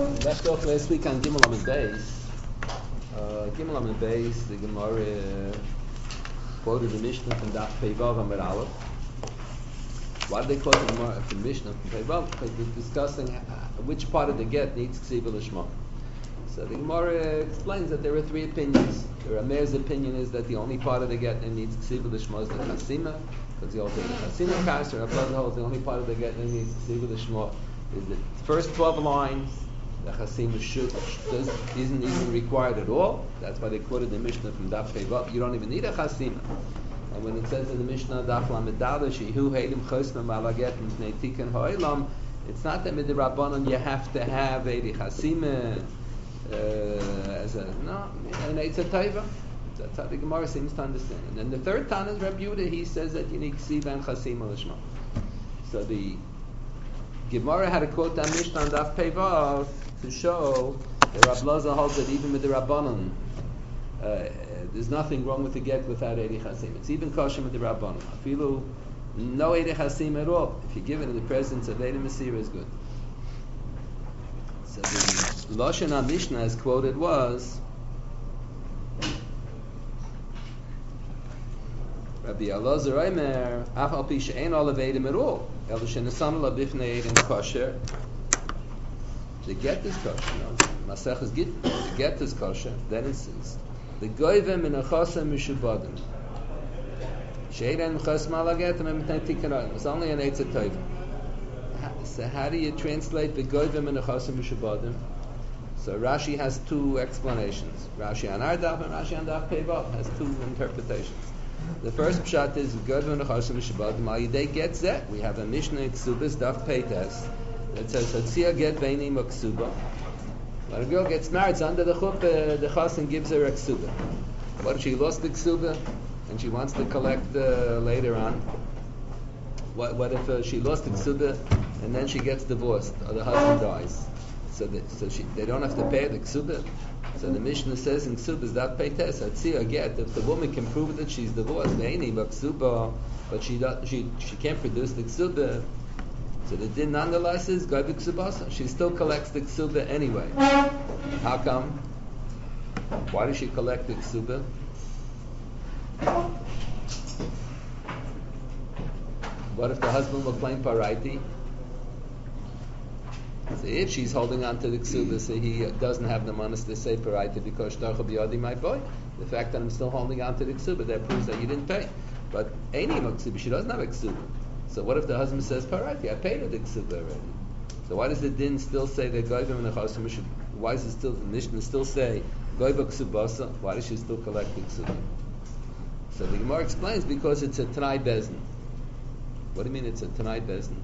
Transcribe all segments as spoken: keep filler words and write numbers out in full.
Left off last week on Gimel Amid Beis. Uh, Gimel Amid Beis, the Gemara uh, quoted the Mishnah from Daf Pei Vav Amid Aleph. Why did they quote the Gemara from Mishnah from Pei Vav? Because they're discussing which part of the get needs Ksiva L'Shma. So the Gemara explains that there are three opinions. The Rameir's opinion is that the only part of the get that needs Ksiva L'Shma is the Chasima, because the whole thing is Chasima Kas, or Rabban holds the only part of the get that needs Ksiva L'Shma is the first twelve lines. The Chasima should, does, isn't even required at all. That's why they quoted the Mishnah from Daf Pei Vav. You don't even need a Chasima. And when it says in the Mishnah, Daf Lamed Daled, Shehu Heilim Chosma Malaget Mipnei Tikkun Ha'olam, it's not that with the Rabbanon you have to have a Chasima uh, as a, no, and it's a Taiva. That's how the Gemara seems to understand. And then the third Tana is Rabbi Yehuda. He says that you need Ksiva and Chasima L'Shma. So the Gemara had a quote on Mishnah on Daf Pei Vav to show that Rav Loza holds that even with the Rabbanon, uh, there's nothing wrong with the get without Eidi Chasim. It's even kosher with the Rabbanon. Afilu, no Eidi Chasim at all. If you give it in the presence of Eidi Masira, is good. So the Lashon on Mishnah as quoted was Rabbi Elazar Omer, Af al pi she'ein olav Eidim at all. El she'nesan olav bifnei Eidim kosher. The get is kosher. No? Masech is gittin. The get is kosher. Then it says, the goyve min achasa mishubadim. She'ein chas malagetem and mitnei tikkun. It's only an eitzah tov. So how do you translate the goyve min achasa mishubadim? So Rashi has two explanations. Rashi on our daf and Rashi on daf Pei Vav has two interpretations. The first pshat is goyve min achasa mishubadim. Al yidei gets that. We have a Mishnah in Ksubas daf Pei Tes. It says, Hatzia get beini maksuba. When a girl gets married, it's under the chuppah, the chassan gives her a ksuba. What if she lost the ksuba and she wants to collect uh, later on? What, what if uh, she lost the ksuba and then she gets divorced or the husband dies? So, that, so she, they don't have to pay the ksuba. So the Mishnah says in ksuba, that pay tes, Hatzia get, if the woman can prove that she's divorced, beini maksuba, but she, she, she can't produce the ksuba, so the din nonetheless is Goyve Ksubasa. She still collects the Ksuba anyway. How come? Why does she collect the Ksuba? What if the husband will claim Paraiti? So if she's holding on to the Ksuba, so he doesn't have the manas to say Paraiti because Shtarcha B'yadi my boy. The fact that I'm still holding on to the Ksuba, that proves that you didn't pay. But Eini Ksuba, she doesn't have a Ksuba. So what if the husband says, Parati, I paid her the ksuba already. So why does the din still say that Goyvim and the Chasim should, why does it still, the Mishnah still say, Goyva ksubasa, why does she still collect the ksuba? So the Gemara explains, because it's a Tanai Bezin. What do you mean it's a Tanai Bezin?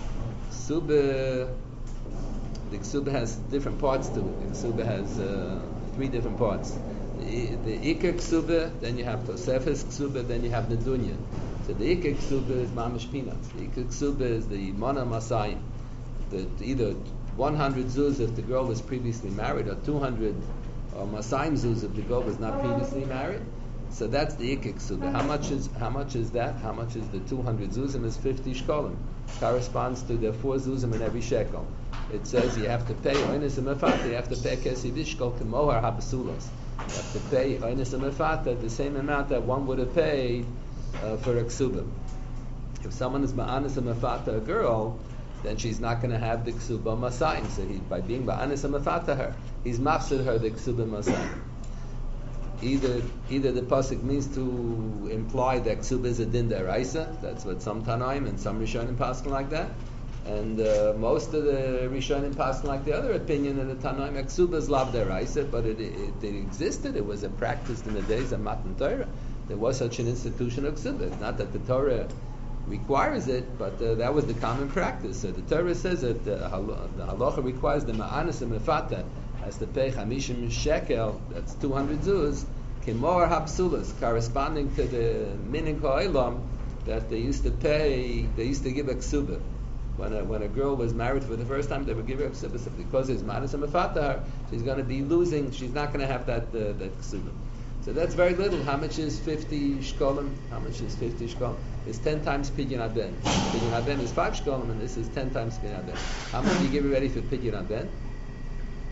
Ksuba, the ksuba has different parts to it. The ksuba has uh, three different parts. The, the Iker ksuba, then you have Tosefes ksuba, then you have the Dunya. So the Ikek Ksuba is Mamish Peanuts. The Ikek Ksuba is the Mana Masayim. The, either one hundred zuz if the girl was previously married, or two hundred or Masayim zuz if the girl was not previously married. So that's the Ikek Ksuba. How much is how much is that? How much is the two hundred zuzim? Is fifty shkolim. Corresponds to the four zuzim in every shekel. It says you have to pay Oinis and Mefata. You have to pay Kesivishkol Kemohar Habasulas. You have to pay Oinis and Mefata the same amount that one would have paid Uh, for a ksuba. If someone is ma'anis and mafata a girl, then she's not going to have the ksuba masayim. So he, by being ma'anis and mafata her, he's mafsid her the ksuba masayim. Either either the pasuk means to imply that ksuba is a din deraisa. That's what some tanaim and some rishonim paskin like that. And uh, most of the rishonim paskin like the other opinion in the tanaim, ksuba is lav deraisa, but it, it, it existed. It was a practice in the days of Matan Torah. There was such an institution of ksuba. It's not that the Torah requires it, but uh, that was the common practice. So the Torah says that uh, the halacha requires the ma'anis and mefata has to pay chamishim shekel, that's two hundred zuz, kimor hapsulas, corresponding to the minik ha'olam that they used to pay, they used to give a ksuba. When a, when a girl was married for the first time, they would give her a ksuba. So because it's ma'anis and mefata, she's going to be losing, she's not going to have that, uh, that ksuba. So that's very little. How much is fifty shkolim? How much is fifty shkolim? It's ten times pidyon aben. Pidyon aben is five shkolim, and this is ten times pidyon aben. How much do you give already for pidyon aben?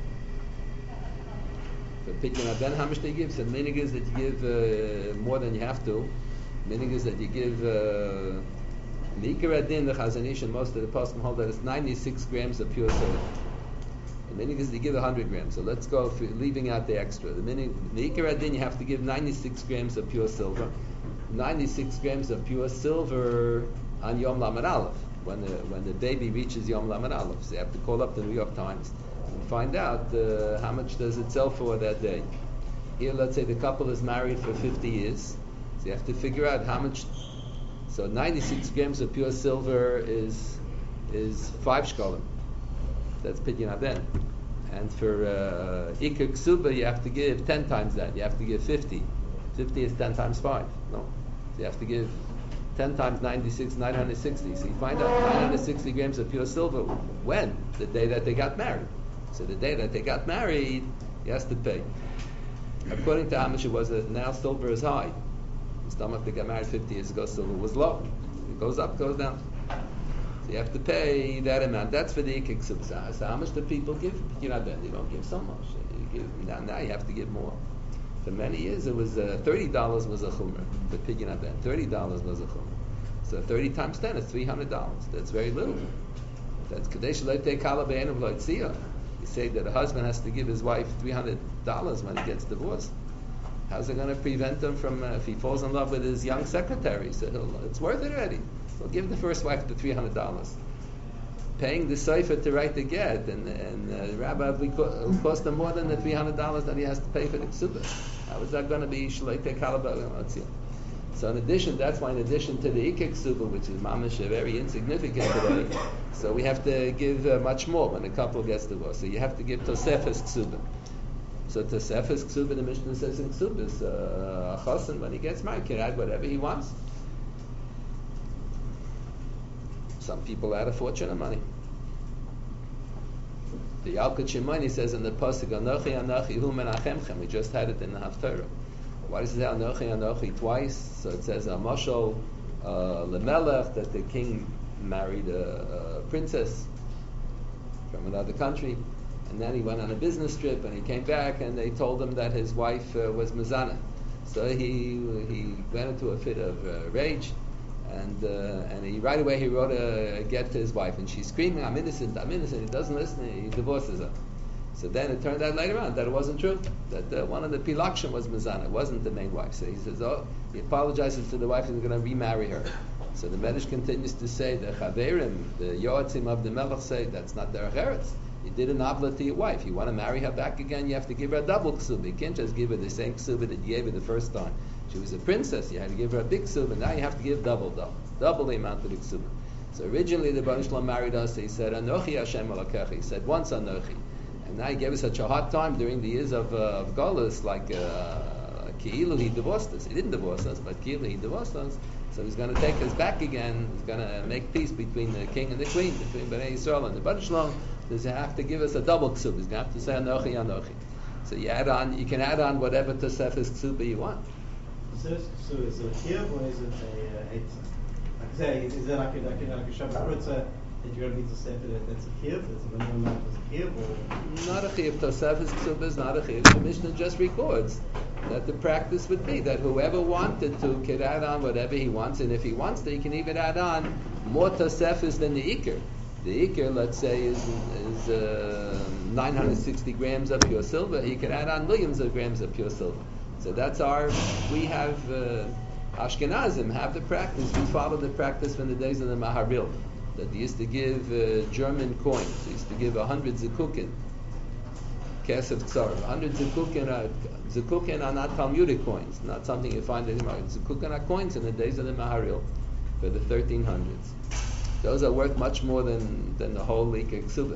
For Pidyon Ben, how much they give? So the minig is that you give uh, more than you have to. The minig is that you give Mikar Adin, the Chazon Ish, and most of the poskim hold that it's ninety-six grams of pure silver. The minig is that you give one hundred grams. So let's go for leaving out the extra. The minig, the Mikar Adin, you have to give ninety-six grams of pure silver. ninety-six grams of pure silver on Yom Lamed Aleph, when the when the baby reaches Yom Lamed Aleph. So you have to call up the New York Times and find out uh, how much does it sell for that day. Here, let's say the couple is married for fifty years, so you have to figure out how much. So ninety-six grams of pure silver is is five shkolim. That's Pidyon Ben. And for uh, Iker Ksuba, you have to give ten times that. You have to give fifty. fifty is ten times five. No. So you have to give ten times ninety-six, nine hundred sixty. So you find out nine hundred sixty grams of pure silver. When? The day that they got married. So the day that they got married, he has to pay. According to how much it was, uh, now silver is high. The stomach they got married fifty years ago, silver was low. It goes up, goes down. So you have to pay that amount. That's for the ikik subsa. So how much do people give? You know, they don't give so much. You give, now, now you have to give more. For many years, it was uh, thirty dollars was a chumrah. The pidyon ben, thirty dollars was a chumrah. So thirty times ten is three hundred dollars. That's very little. That's kadesh leite kala be'enav loitzia. You say that a husband has to give his wife three hundred dollars when he gets divorced. How's it going to prevent him from, uh, if he falls in love with his young secretary, so he'll, it's worth it already. So give the first wife the three hundred dollars. Paying the sefer to write the get, and, and uh, the rabbi will cost him more than the three hundred dollars that he has to pay for the ksuba. How is that going to be shleite kalabah? So in addition, that's why in addition to the ikik ksuba, which is mamish very insignificant today, so we have to give uh, much more when a couple gets divorced. So you have to give tosefes ksuba. So tosefes ksuba, the Mishnah says in ksubas, uh, a chosin when he gets married can add whatever he wants. Some people add a fortune of money. The Yalkut Shimoni says in the pasuk, Anochi Anochi Hu Menachemchem. We just had it in the Haftarah. Why does it say Anochi Anochi twice? So it says a mashal uh, lemelech, that the king married a, a princess from another country, and then he went on a business trip and he came back and they told him that his wife uh, was Mizana. So he he went into a fit of uh, rage. And uh, and he right away he wrote a get to his wife, and she's screaming, "I'm innocent, I'm innocent." He doesn't listen. He divorces her. So then it turned out later on that it wasn't true. That uh, one of the pilakshim was Mizana, it wasn't the main wife. So he says, "Oh," he apologizes to the wife and he's going to remarry her. So the Medrash continues to say the Chaverim, the Yoatzim of the Melech say that's not their eretz. You did an obla to your wife. You want to marry her back again, you have to give her a double ksuba. You can't just give her the same ksuba that you gave her the first time. She was a princess, you had to give her a big ksuba. Now you have to give double, double, double the amount of the ksuba. So originally the Baruch Shalom married us, he said, Anochi Hashem Elokecha. He said once Anochi. And now he gave us such a hard time during the years of, uh, of Golus, like uh, Ki'ilu, he divorced us. He didn't divorce us, but Ki'ilu, he divorced us. So he's going to take us back again. He's going to make peace between the king and the queen, between Bnei Yisrael and the Baruch Shalom. Does he have to give us a double ksuba? He's going to have to say Anochi Anochi. So you add on, you can add on whatever Tosefes ksuba you want. So is it a kiev or is it a eight? Like I say, is it like a like a like a Shabbat Ritza that you're going to be to say that that's a kiev? That's a minimum amount of kiev, or not a kiev? Tosefes ksuba is not a kiev. The Mishnah just records that the practice would be that whoever wanted to could add on whatever he wants, and if he wants to, he can even add on more tosefes than the ikr. The ikr, let's say, is is uh, nine hundred sixty grams of pure silver. He could add on millions of grams of pure silver. So that's our, we have, uh, Ashkenazim have the practice, we follow the practice from the days of the Maharil, that they used to give uh, German coins. They used to give a hundred zekukin, kesef tsar. A hundred zekukin are, zekukin are not Talmudic coins, not something you find anymore. Zekukin are coins in the days of the Maharil, for the thirteen hundreds. Those are worth much more than, than the whole Ikar Ksuba.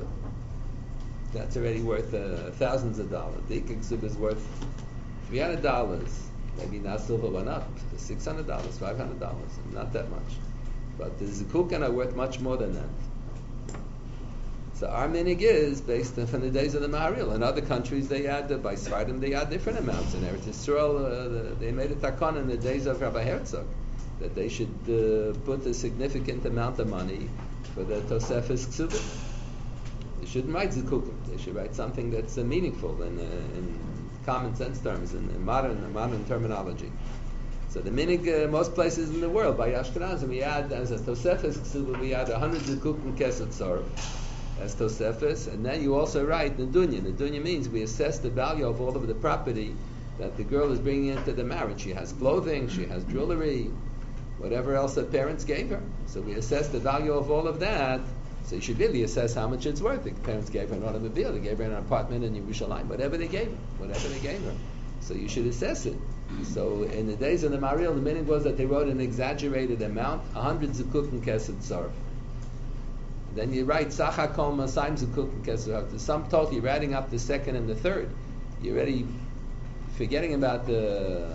That's already worth uh, thousands of dollars. The Ikar Ksuba is worth three hundred dollars, maybe now silver went up to six hundred dollars, five hundred dollars, not that much. But the zekukin are worth much more than that. So our minig is based on from the days of the Maharil. In other countries, they add, uh, by Sfardim, they add different amounts. In Eretz Yisrael, uh, the, they made a takon in the days of Rabbi Herzog, that they should uh, put a significant amount of money for the Tosefes Ksubah. They shouldn't write zekukim. They should write something that's uh, meaningful and, uh, and common sense terms, in, in modern in modern terminology. So the minig, uh, most places in the world, by Ashkenazim, we add, as a Tosefes Ksuba, we add one hundred Zukuk and Kesed Tzorf as Tosefes, and then you also write the Dunya. The Dunya means we assess the value of all of the property that the girl is bringing into the marriage. She has clothing, she has jewelry, whatever else her parents gave her. So we assess the value of all of that. So you should really assess how much it's worth. The parents gave her an automobile, they gave her an apartment in Yerushalayim, whatever they gave her, whatever they gave her. So you should assess it. So in the days of the Mariel, the meaning was that they wrote an exaggerated amount, one hundred zukuk and kesed tzarf. Then you write Sachakol Masayim zukuk and kesed tzarf. The sum total, you're adding up the second and the third. You're already forgetting about the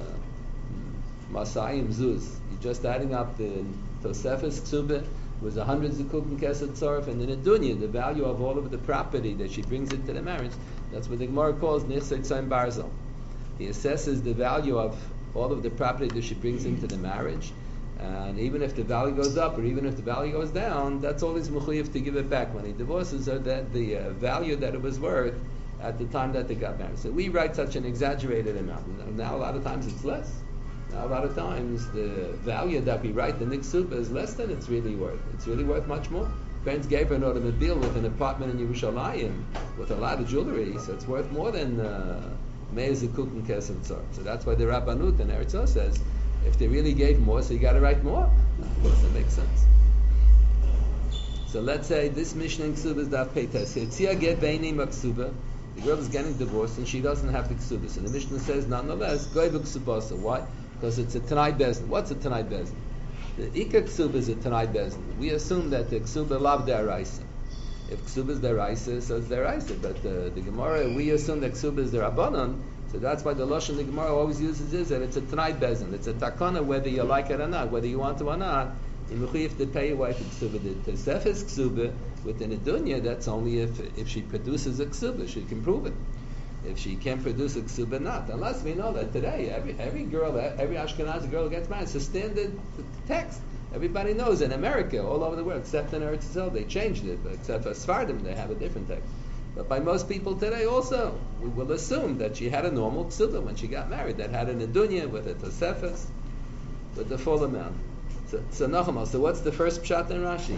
Masayim Zuz. You're just adding up the Tosefes Ksubah was one hundred zukuk and kesed tzarf, and in the dunya, the value of all of the property that she brings into the marriage, that's what the Gemara calls Nichsei Tzayim Barzel. He assesses the value of all of the property that she brings into the marriage, and even if the value goes up or even if the value goes down, that's all he's mechuyev to give it back. When he divorces her, that the uh, value that it was worth at the time that they got married. So we write such an exaggerated amount. Now a lot of times it's less. Now a lot of times the value that we write, the Niksuba, is less than it's really worth. It's really worth much more. Parents gave her an automobile with an apartment in Yerushalayim with a lot of jewelry, so it's worth more than uh, Meir Zukuk and Kesed Tzor. So that's why the Rabbanut in Eretz Yisrael says, if they really gave more, so you got to write more. Of course, that makes sense. So let's say this Mishnah in Ksuba is Daf Peites. Yetzia get Beinim Ksuba. The girl is getting divorced and she doesn't have the Ksuba. So the Mishnah says, nonetheless, Goy B'Ksubasa. Why? Because it's a Tanai Bezin. What's a Tanai Bezin? The Ika Ksuba is a Tanai Bezin. We assume that the Ksuba lav deraisa. If Ksuba is deraisa, so it's deraisa. But the, the Gemara, we assume that Ksuba is derabanan. So that's why the Lashon the Gemara always uses is that it's a Tanai Bezin. It's a takana whether you like it or not, whether you want to or not. You have to pay your wife a Ksuba. The Tosefes Ksuba within a dunya, that's only if if she produces a Ksuba, she can prove it. If she can't produce a Ksuba, not. Unless we know that today, every every girl, every Ashkenazi girl gets married, it's a standard text. Everybody knows in America, all over the world, except in Eretz Yisrael, they changed it. But except for Sfardim, they have a different text. But by most people today also, we will assume that she had a normal Ksuba when she got married, that had an Adunya with a Tosefes, with the full amount. So, so Nachamal, so what's the first pshat in Rashi?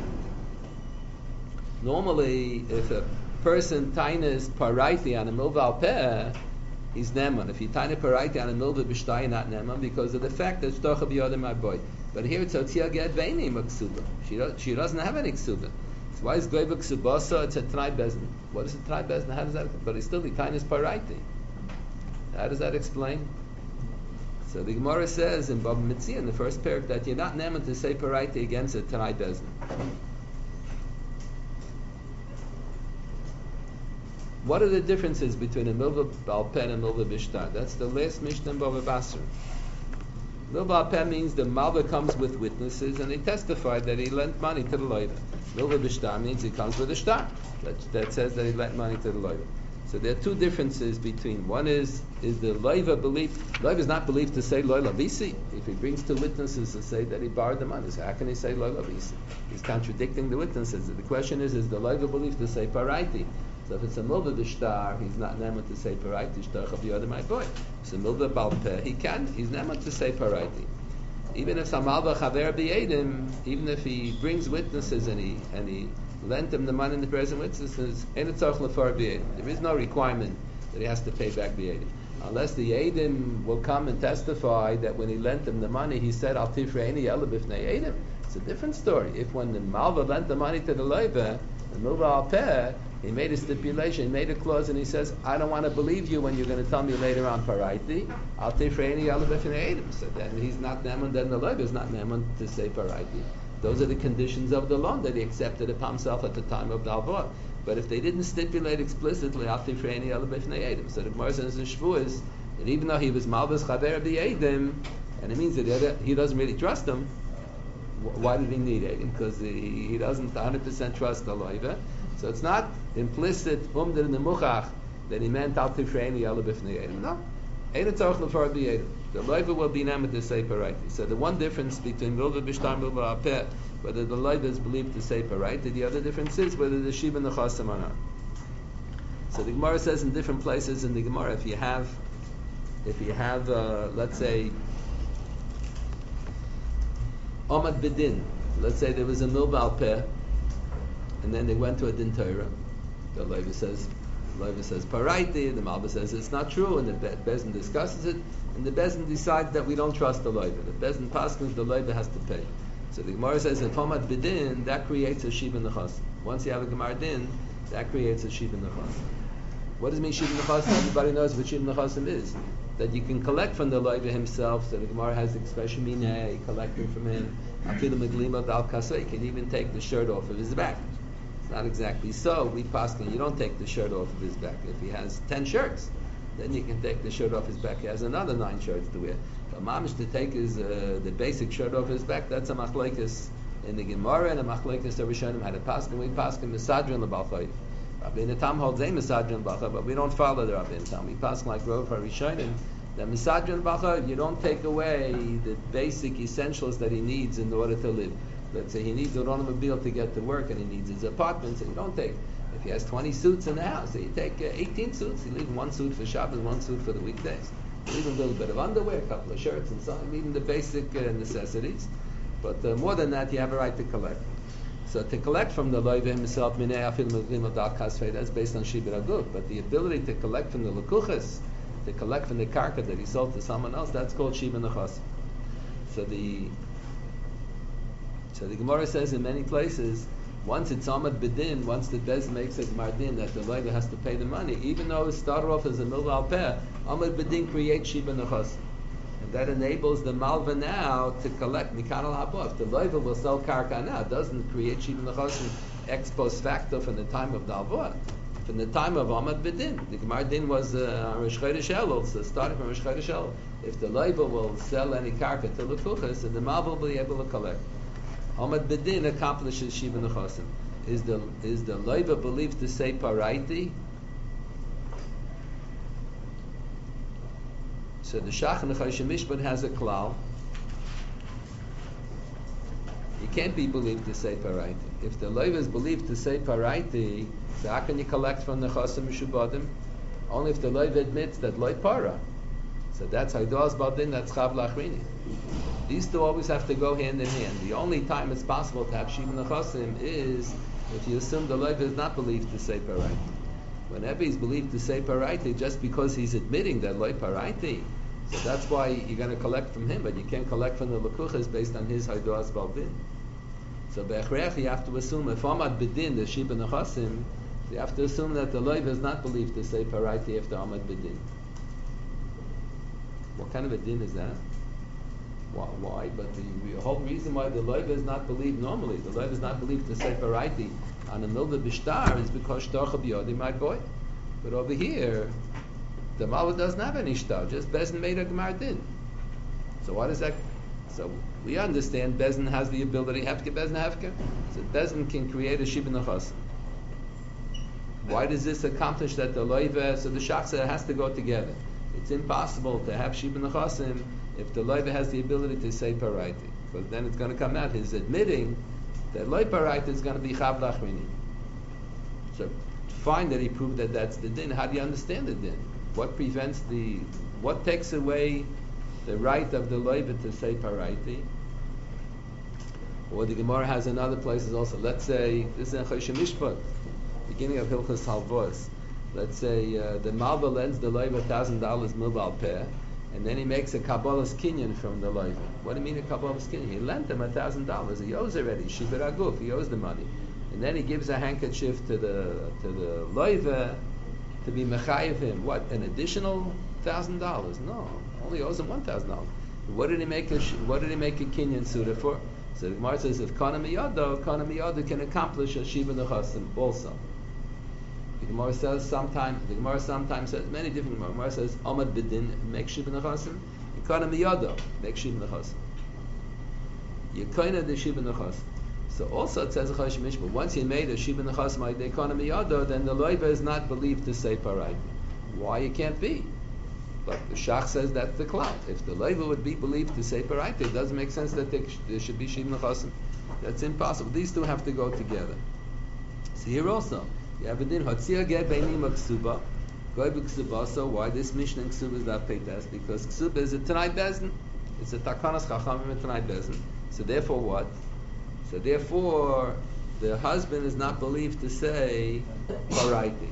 Normally, if a person tainas paraiti on a milva peh, he's neman. If he taina paraiti on a milva b'shtay, not neman, because of the fact that shtocha b'yodim my boy. But here it's otzia get veini maksuba. She does, she doesn't have any ksuba. So why is goy b'ksubasa? It's a t'nai bezin. What is a t'nai bezin? How does that? But it's still the tainas paraiti. How does that explain? So the Gemara says in Bava Metzia in the first parak that you're not neman to say paraiti against a t'nai bezin. What are the differences between a milva balpen and milva bishtar? That's the last Mishnah in Bava Basra. Milva balpen means the malva comes with witnesses and they testified that he lent money to the loiva. Milva bishtar means he comes with a shtar that, that says that he lent money to the loiva. So there are two differences between. One is is the loiva believed. Loiva is not believed to say loy lavisi. If he brings two witnesses to say that he borrowed the money, so how can he say loy lavisi? He's contradicting the witnesses. The question is: is the loiva believed to say paraiti? So if it's a milva b'shtar, he's not neman to say paraiti. Shtar chav my boy. If it's a milva balpeh, he can. He's neman to say paraiti. Even if samalva chaver b'yedim, even if he brings witnesses and he and he lent him the money in the present witnesses, there is no requirement that he has to pay back the Eidim. Unless the Eidim will come and testify that when he lent him the money, he said, Al tifreini ela b'fnei Eidim. It's a different story. If when the Malva lent the money to the Leiva, the Milva al Peh, he made a stipulation, he made a clause, and he says, I don't want to believe you when you're going to tell me later on paraiti. Al tifreini ela b'fnei Eidim. So then he's not Neman, then the Leiva is not Neman to say paraiti. Those are the conditions of the loan that he accepted upon himself at the time of the Alvor. But if they didn't stipulate explicitly, so the Gemara says in Shavuos that even though he was Malvus Chaver B'Yedim, and it means that he doesn't really trust him, why did he need Eidim? Because he, he doesn't one hundred percent trust the Loiva. So it's not implicit Umder in the Muchach that he meant Al Tifreini Ela B'Fnei Eidim. No. Eidim Tzarech L'Far B'Yedim. The loiva will be named to say paraiti. So the one difference between milva b'shtar and milva apeh, whether the loiva is believed to say paraiti, the other difference is whether the shiva nechasam or not. So the Gemara says in different places in the Gemara, if you have if you have, uh, let's say, Omad Bidin, let's say there was a Milbal Peh, and then they went to a Din Torah. The Leiva says, the Leiva says Paraiti, the Malba says it's not true, and the Be- Bezin discusses it, and the Bezin decides that we don't trust the Leiva. The Bezin paskins the Leiva has to pay. So the Gemara says if Omad Bidin, that creates a Shiva Nechas. Once you have a Gemara Din, that creates a Shiva Nechas. What does it mean Shiva Nechas? Everybody knows what Shiva Nechasim is. That you can collect from the Leiva himself. So the Gemara has the expression Mineh, collecting from him. Afilu Meglima Dal Kasei, you can even take the shirt off of his back. It's not exactly so. We paskin, you don't take the shirt off of his back. If he has ten shirts, then you can take the shirt off his back. He has another nine shirts to wear. But mamish to take his uh, the basic shirt off his back, that's a machlekes in the Gemara, and a machlekes the Rishonim had a paskin. We paskin misadrin lebal chayv. Rabbi Natam holds a misadrin lebal chayv, but we don't follow the Rabbi Natam. We paskin like Rov HaRishonim. The misadrin lebal chayv, you don't take away the basic essentials that he needs in order to live. Let's say he needs an automobile to get to work, and he needs his apartment, so you don't take. If he has twenty suits in the house, so you take uh, eighteen suits. You leave one suit for Shabbos, one suit for the weekdays. You leave a little bit of underwear, a couple of shirts, and so on. Even the basic uh, necessities. But uh, more than that, you have a right to collect. So to collect from the Leiva himself, Minei Afil Mevlim Dal Kasvei, that's based on Shibur Aguf. But the ability to collect from the Lekuchas, to collect from the karka that he sold to someone else, that's called Shiva Nechas. So the so the Gemara says in many places, once it's Amad Bidin, once the Bez makes a Mardin that the Leiva has to pay the money, even though it started off as a Milval Peh, Amad Bidin creates Shiva Nechas. And that enables the Malva now to collect Mikan al Haba. If the Leiva will sell karka now, it doesn't create Shiva Nechas ex post facto from the time of the Alvah. From the time of Amad Bidin. The Gemara Din was uh, Rosh Chodesh Elul, so starting from Rosh Chodesh Elul. If the Leiva will sell any karka to the Kuchas, and the Malva will be able to collect. Amad Bidin accomplishes Shiva Nechasim. Is the is the Leiva believed to say Paraiti? So the Shach Nechashim Mishpat has a klal. He can't be believed to say Paraiti. If the Leiva is believed to say Paraiti, so how can you collect from Nechasim Mishubadim? Only if the Leiva admits that Loi Para. So that's Haidos Badin, that's Chav Lachrini. These two always have to go hand in hand. The only time it's possible to have Shiva Nechasim is if you assume the Leiva is not believed to say Paraiti. Whenever he's believed to say Paraiti, just because he's admitting that Loi Paraiti, so that's why you're going to collect from him, but you can't collect from the Lekuchas based on his Haidos Badin. So Be'echrech, you have to assume if Amad Bidin, the Shiva Nechasim, you have to assume that the Leiva is not believed to say Paraiti after Amad Bidin. What kind of a din is that? Why? why? But the, the whole reason why the Leiva is not believed normally, the Leiva is not believed to say Paraiti on a Milva Bishtar is because Shtarcha B'yodi, my boy. But over here, the Malva doesn't have any Shtar, just Bezin made a Gemar Din. So why does that? So we understand Bezin has the ability, Hefke Bezin Hefke, so Bezin can create a Shiva Nechasim. Why does this accomplish that the Leiva, so the Shach said it has to go together. It's impossible to have Shiva Nechasim if the Leiva has the ability to say Paraiti. Because then it's going to come out, he's admitting that Loi Paraiti is going to be Chav Lachrini. So to find that he proved that that's the din, how do you understand the din? What prevents the, what takes away the right of the Leiva to say Paraiti? Or the Gemara has in other places also. Let's say, this is in Choshen Mishpat, beginning of Hilchos Halvos. Let's say uh, the Malva lends the Leiva one thousand dollars Milval Peh, and then he makes a Kabbalah's Kinyan from the Leiva. What do you mean a Kabbalah's Kinyan? He lent him one thousand dollars. He owes already. Shibur Aguf. He owes the money. And then he gives a handkerchief to the to the Leiva to be Mechayiv him. What, an additional one thousand dollars? No. Only owes him one thousand dollars. What did he make a What did he make a Kinyan Suda for? So the Gemara says if Kana Miyado, Kana Miyado can accomplish a Shiva Nechasim also. The Gemara says sometimes, the Gemara sometimes says, many different Gemara. The Gemara says, Amad Bidin, make Shiva Nechasim. Yekana Miyado, make Shiva Nechasim. Yekana de Shiva Nechasim. So also it says, Mishma, once you made a Shiva Nechasim, like the Yekana Miyado, then the Leiva is not believed to say Paraiti. Why it can't be? But the Shach says that's the cloud. If the Leiva would be believed to say Paraiti, it doesn't make sense that there should be Shiva Nechasim. That's impossible. These two have to go together. So here also, you have a din Hotzia Get Beinim Aksuba. Goy b'ksuba. So why this Mishnah in ksuba is not peitas? Because ksuba is a Tanai Bezdin. It's a takanas chachamim and Tanai Bezdin. So therefore what? So therefore the husband is not believed to say paraiti.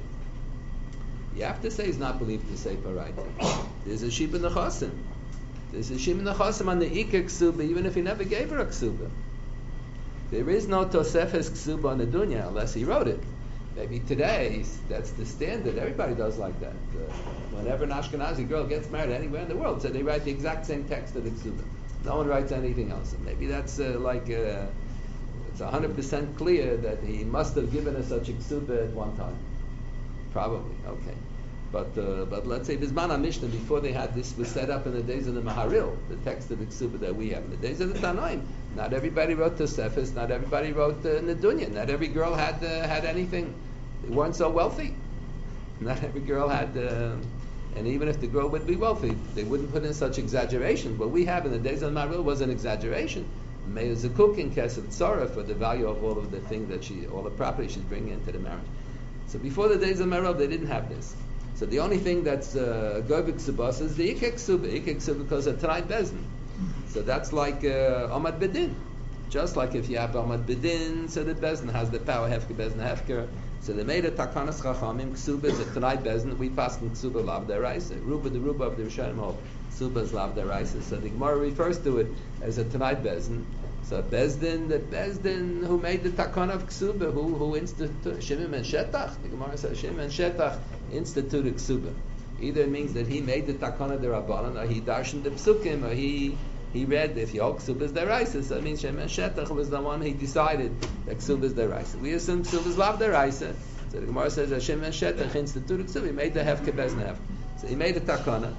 You have to say he's not believed to say paraiti. There's a shiba nechasim. There's a shiba nechasim on the ikar ksuba, even if he never gave her a ksuba. There is no tosefes ksuba on the dunya unless he wrote it. Maybe today that's the standard. Everybody does like that. Uh, whenever an Ashkenazi girl gets married anywhere in the world, so they write the exact same text of the ksuba. No one writes anything else. And maybe that's uh, like uh, it's one hundred percent clear that he must have given us such a ksuba at one time. Probably, okay. But uh, but let's say Bizman Mishnah, before they had this, was set up in the days of the Maharil, the text of the ksuba that we have. In the days of the Tanoim, not everybody wrote Tosefes, not everybody wrote uh, Nedunya, not every girl had uh, had anything. They weren't so wealthy. Not every girl had, uh, and even if the girl would be wealthy, they wouldn't put in such exaggeration. What we have in the days of the Maharil was an exaggeration. Made as a cook in Kesef Tzara for the value of all of the things that she, all the property she's bringing into the marriage. So before the days of Maharil, they didn't have this. So the only thing that's uh, Goy B'Ksubas is the Ikek Ksuba. Ikek Ksuba because of Tanai Bezdin. So that's like uh, Amad Bedin. Just like if you have Amad Bedin, so the Bezdin has the power, Hefker Bezdin, Hefker. So they made a Takanas Chachamim, Ksuba is a Tanai Bezdin. We pass in Ksuba Lav Deraisa. Ruba the Ruba of the Rishonim hold. Ksuba is Lav Deraisa. So the Gemara refers to it as a Tanai Bezdin. So Bezdin, the Bezdin who made the Takana of Ksuba, who who instituted Shimon and Shetach. The Gemara says Shimon and Shetach instituted Ksuba. Either it means that he made the Takana the Rabbanan, or he darshan the Psukim, or he he read if Yol Ksuba is deraisa. So it means Shimon and Shetach was the one he decided that Ksuba is deraisa. We assume Ksuba is lav deraisa. So the Gemara says that Shimon and Shetach instituted Ksuba. He made the Hefke Bezna Hefke. So he made the Takana.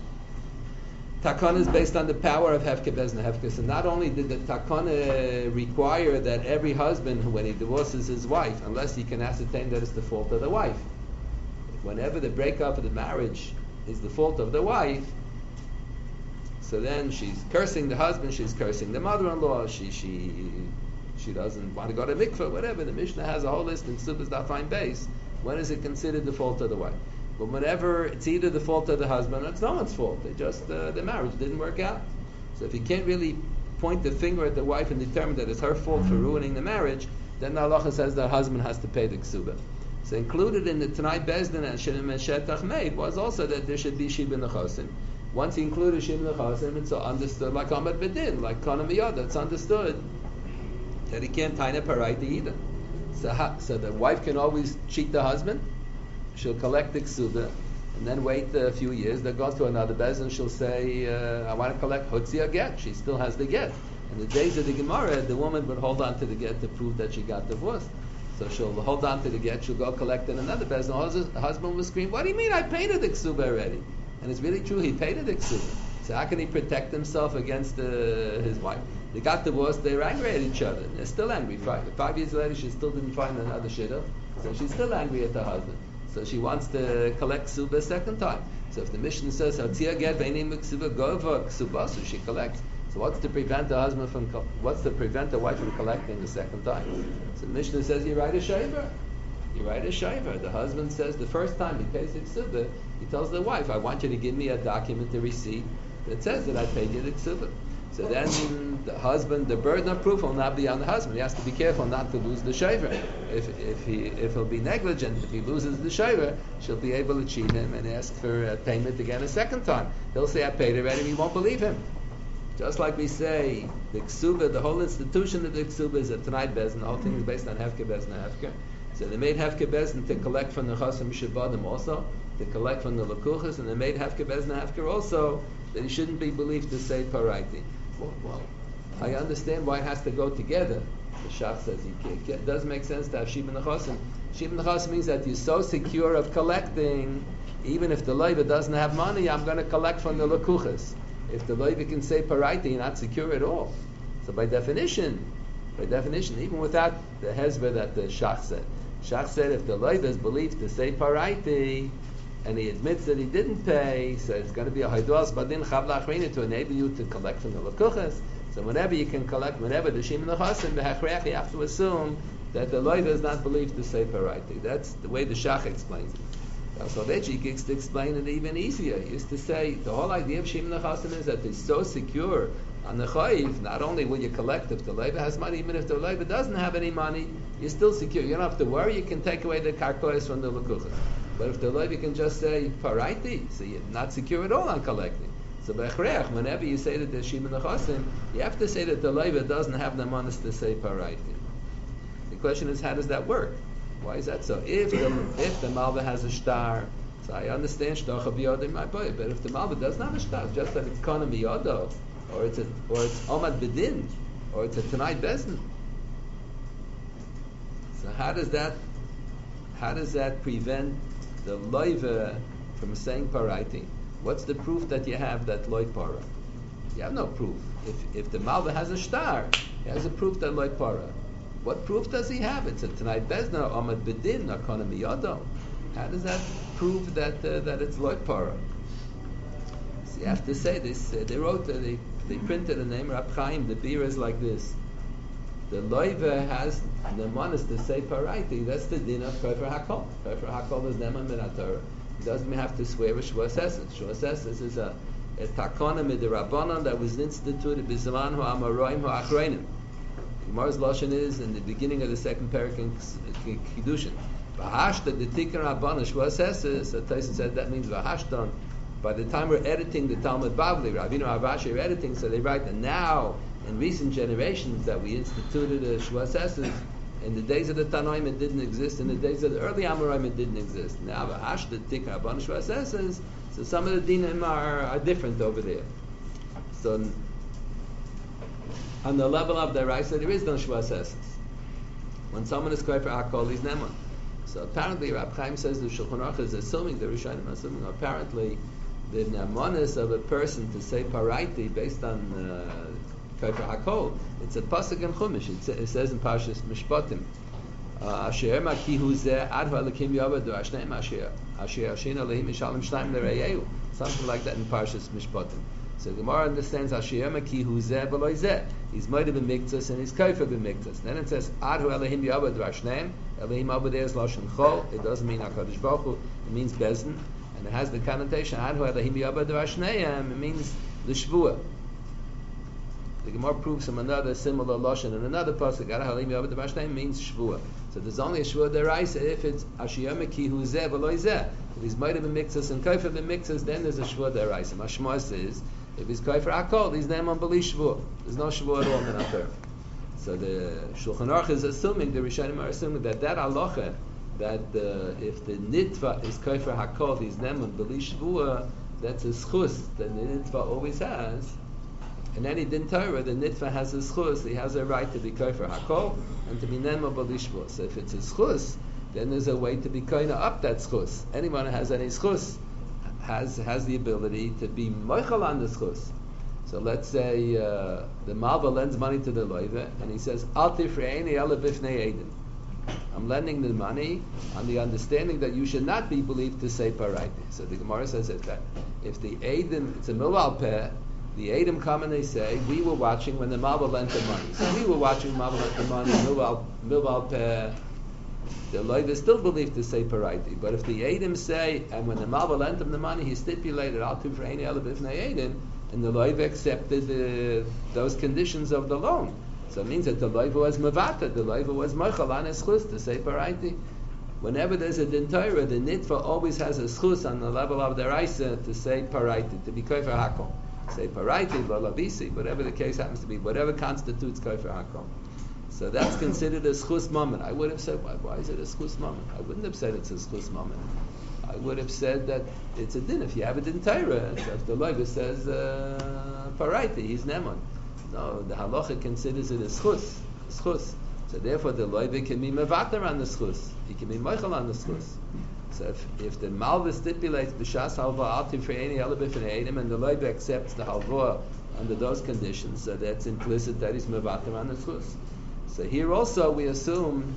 Takana is based on the power of Hefke Bezna Hefke. So not only did the Takana require that every husband, when he divorces his wife, unless he can ascertain that it's the fault of the wife, whenever the breakup of the marriage is the fault of the wife, so then she's cursing the husband, she's cursing the mother-in-law, she she she doesn't want to go to mikveh, whatever. The Mishnah has a whole list in Subas Dafine base. When is it considered the fault of the wife? But whenever it's either the fault of the husband or it's no one's fault, they just uh, the marriage didn't work out. So if you can't really point the finger at the wife and determine that it's her fault for ruining the marriage, then the halacha says the husband has to pay the ksuba. So included in the Tanai Bezdin and Shimon and Shetach made was also that there should be Shiba Nechasim. Once he included Shiba Nechasim, it's understood like Amad Bedin, like Kana Miyad, it's understood that he can't tie a paraita either. So, ha, so the wife can always cheat the husband, she'll collect the ksuba, and then wait a few years, they'll go to another Bezdin, she'll say, uh, I want to collect Hutzia get, she still has the get. In the days of the Gemara, the woman would hold on to the get to prove that she got divorced. So she'll hold on to the get, she'll go collect in another Bezdin. The husband will scream, what do you mean I paid her the ksuba already? And it's really true, he paid her the ksuba. So how can he protect himself against uh, his wife? They got divorced, they're angry at each other. They're still angry. Five, five years later, she still didn't find another shidduch, so she's still angry at her husband. So she wants to collect ksuba a second time. So if the Mishnah says, Hatzia get v'einim ksuba gova ksuba, so she collects. So what's to prevent the husband from, what's to prevent the wife from collecting the second time? So the Mishnah says, you write a shayver. You write a shayver. The husband says the first time he pays the ksuba, he tells the wife, I want you to give me a document, a receipt, that says that I paid you the ksuba. So then the husband, the burden of proof will not be on the husband. He has to be careful not to lose the shayver. If if he if he'll be negligent, if he loses the shayver, she'll be able to cheat him and ask for uh, payment again a second time. He'll say I paid already. We won't believe him. Just like we say the ksuba, the whole institution of the ksuba is a Tanai Bezdin. The whole thing is based on Hefke Bezdin Hefke. So they made Hefke Bezdin to collect from the Chasim Shabadim also, to collect from the Lakuchas, and they made Hefke Bezdin Hefke also that he shouldn't be believed to say Paraiti. Well, well, I understand why it has to go together. The Shach says it does make sense to have Shiba Nechasim. Shiba Nechasim means that you're so secure of collecting, even if the Leiva doesn't have money, I'm going to collect from the Lakuchas. If the Leiva can say Paraiti, you're not secure at all. So by definition, by definition, even without the Hezbollah that the Shach said, Shach said if the Leiva is believed to say Paraiti, and he admits that he didn't pay, so it's going to be a Haiduas Badin Chav Lachreina to enable you to collect from the Lakuchas. So whenever you can collect, whenever the Shimon Nechasim, Behachrech, you have to assume that the Leiva is not believed to say Paraiti. That's the way the Shach explains it. So that you can explain it even easier. He used to say the whole idea of Shimon Chasim is that they're so secure on the chayiv. Not only will you collect if the leiva has money, even if the leiva doesn't have any money, you're still secure. You don't have to worry. You can take away the karkois from the lekuchas. But if the leiva can just say paraiti, so you're not secure at all on collecting. So b'echrech, whenever you say that there's Shimon Chasim, you have to say that the leiva doesn't have the manas to say paraiti. The question is, how does that work? Why is that so? If the if the malva has a star, so I understand shtacha biyodim my boy. But if the malva doesn't have a star, just that it's kana miyodo, or it's a, or it's omad bedin, or it's a tanai bezin. So how does that how does that prevent the loiva from saying paraiti? What's the proof that you have that loy para? You have no proof. If if the malva has a star, he has a proof that loy para. What proof does he have? It's a Tanai Bezna, Ahmad Bedin, Akona Miyado. How does that prove that uh, that it's loy para? So you have to say this. Uh, they wrote, uh, they they printed a name, Rab Chaim. The beer is like this. The loiva has the manas to say paraiti. That's the din of Kofer Hakol. Kofer Hakol is Neman Minatorah. He doesn't have to swear with Shua Seses. Shua Seses is a, a takona midirabbanon that was instituted b'zaman hu amaroim hu achreinim. Gemara's lashon is in the beginning of the second parak in Kiddushin. V'hashta the tikkun rabbanon Shua Seses. So Tyson said that means v'hashtan. By the time we're editing the Talmud Bavli, Ravinu Avashi are editing, so they write that now in recent generations that we instituted a Shua Seses. In the days of the Tanoim it didn't exist. In the days of the early Amoraim it didn't exist. Now v'hashta tikkun rabbanon Shua Seses. So some of the dinim are, are different over there. So on the level of the Raisa, there is no Shua Seses. When someone is kofer hakol, he's neman. So apparently, Rab Chaim says the Shulchan Aruch is assuming, the Rishonim are assuming, apparently, the nemanis of a person to say paraiti based on uh, kofer hakol, it's a pasuk in Chumash. It, it says in Parshas Mishpatim, Asher maki hu zeh ad ha'elakim yavadu ashneim asher asher ashin alehim mishalim shnayim l'reyehu. Something like that in Parshas Mishpatim. So the Gemara understands Asher maki hu zeh v'loy zeh. He's might have been miktas and he's kofer b'miktas. Then it says ad ha'elehim yavadu ashneim. Elehim abadei is lashon chol. It doesn't mean Hakadosh Baruch Hu. It means bezin, and it has the connotation ad ha'elehim yavadu ashneim. It means the shvua. The Gemara proves from another similar lashon and another pasuk. Ad ha'elehim yavadu ashneim means shvua. So there's only a shvua deraisa if it's ashiyamaki hu zeh v'loy zeh. If he's might have been mixes and kofer been mixes, then there's a shvua deraisa. Mashma says if he's kofer hakol, he's name on beli shvua. There's no shvua at all in that. So the Shulchan Aruch is assuming, the Rishonim are assuming that that halacha, that uh, if the nitva is kofer hakol, he's name on beli shvua, that's a schus that the nitva always has. And any din Torah, the nitva has a schus, he has a right to be kofer hakol and to be nema b'lishvua. So if it's a schus, then there's a way to be koina up that schus. Anyone who has any schus has has the ability to be moichel on the schus. So let's say uh, the malva lends money to the loiva, and he says, Al tifreini ela bifnei edim. I'm lending the money on the understanding that you should not be believed to say paraiti. So the Gemara says that if the edim, it's a milval peh, the Edom come and they say, we were watching when the Malva lent the money. So we were watching Malva lent the money, Milval, Milval Peh. The Loiva still believed to say paraiti. But if the Edom say, and when the Malva lent him the money, he stipulated, Al Tufreini Ela Bifnei Edom, and the Loiva accepted the, those conditions of the loan. So it means that the Loiva was Mavata, the Loiva was Mochel on his chus to say paraiti. Whenever there's a din Torah, the nitva always has a schus on the level of the Raisa to say paraiti, to be kofer hakol. Say paraiti, balavisi, whatever the case happens to be, whatever constitutes kofer hakol. So that's considered a schus moment. I would have said, why, why is it a schus moment? I wouldn't have said it's a schus moment. I would have said that it's a din. If you have a din Torah, so if the loiva says uh, paraiti, he's nemon. No, the halacha considers it a schus, schus. So therefore, the loiva can be mevater on the schus. He can be moichel on the schus. So if, if the malva stipulates b'shas halva al tifreini ela b'fnei edim, and the loiva accepts the halva under those conditions, so that's implicit that he's mevater on the schus. So here also we assume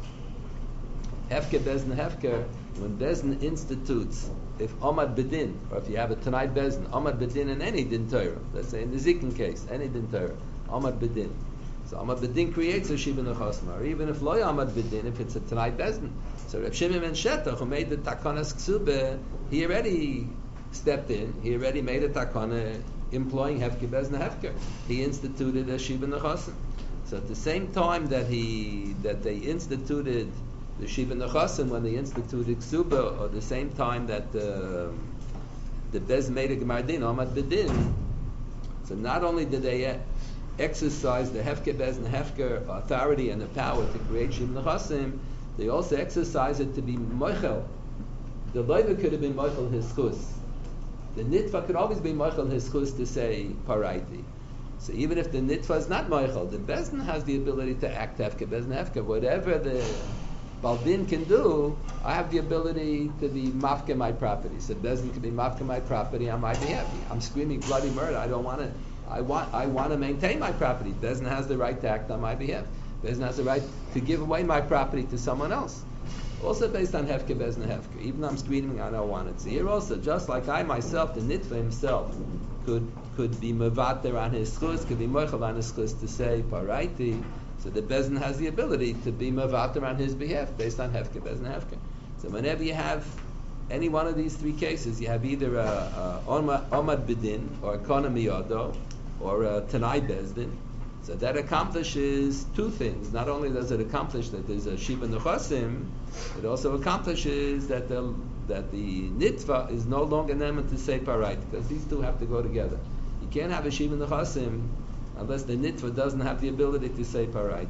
hefker bezn hefker, when bezn institutes, if omad bedin, or if you have a tonight bezn, omad bedin in any din Torah, let's say in the zikin case, any din Torah, omad bedin. So So Amad Bedin creates a Shiba Nechasim. Or even if Lo Amad Bedin, if it's a Tanai Bezdin. So Reb Shimon ben Shetach, who made the Takonas Ksube, he already stepped in. He already made a Takona employing Hefker Bezna Hefker. He instituted a Shiba Nechasim. So at the same time that he that they instituted the Shiba Nechasim, when they instituted Ksuba, or the same time that the the Bez made a Gemardin, Amad Bedin, so not only did they exercise the Hefker Bez and Hefker authority and the power to create Shiba Nechasim, they also exercise it to be Moichel. The Leiva could have been Moichel his chus. The Nitva could always be Moichel his chus to say Paraiti. So even if the Nitva is not Moichel, the Bezdin has the ability to act Hefker Bez and Hefker. Whatever the Baldin can do, I have the ability to be mafka my property. So Bezdin can be mafka my property on my behalf. I'm screaming bloody murder. I don't want to. I want. I want to maintain my property. Bezdin has the right to act on my behalf. Bezdin has the right to give away my property to someone else. Also based on Hefker Bezdin Hefker. Even though I'm screaming, I don't want it. So here also, just like I myself, the Nitva himself could could be mevater on his chus, could be moichel on his chus to say paraiti. So the Bezdin has the ability to be mevater on his behalf based on Hefker Bezdin Hefker. So whenever you have any one of these three cases, you have either a, a Omad Bedin or a Kona Miyado or a Tanai Bezdin. So that accomplishes two things. Not only does it accomplish that there's a Shiba Nechasim, it also accomplishes that the that the Nitva is no longer named to say Parait, because these two have to go together. You can't have a Shiba Nechasim unless the Nitva doesn't have the ability to say Parait.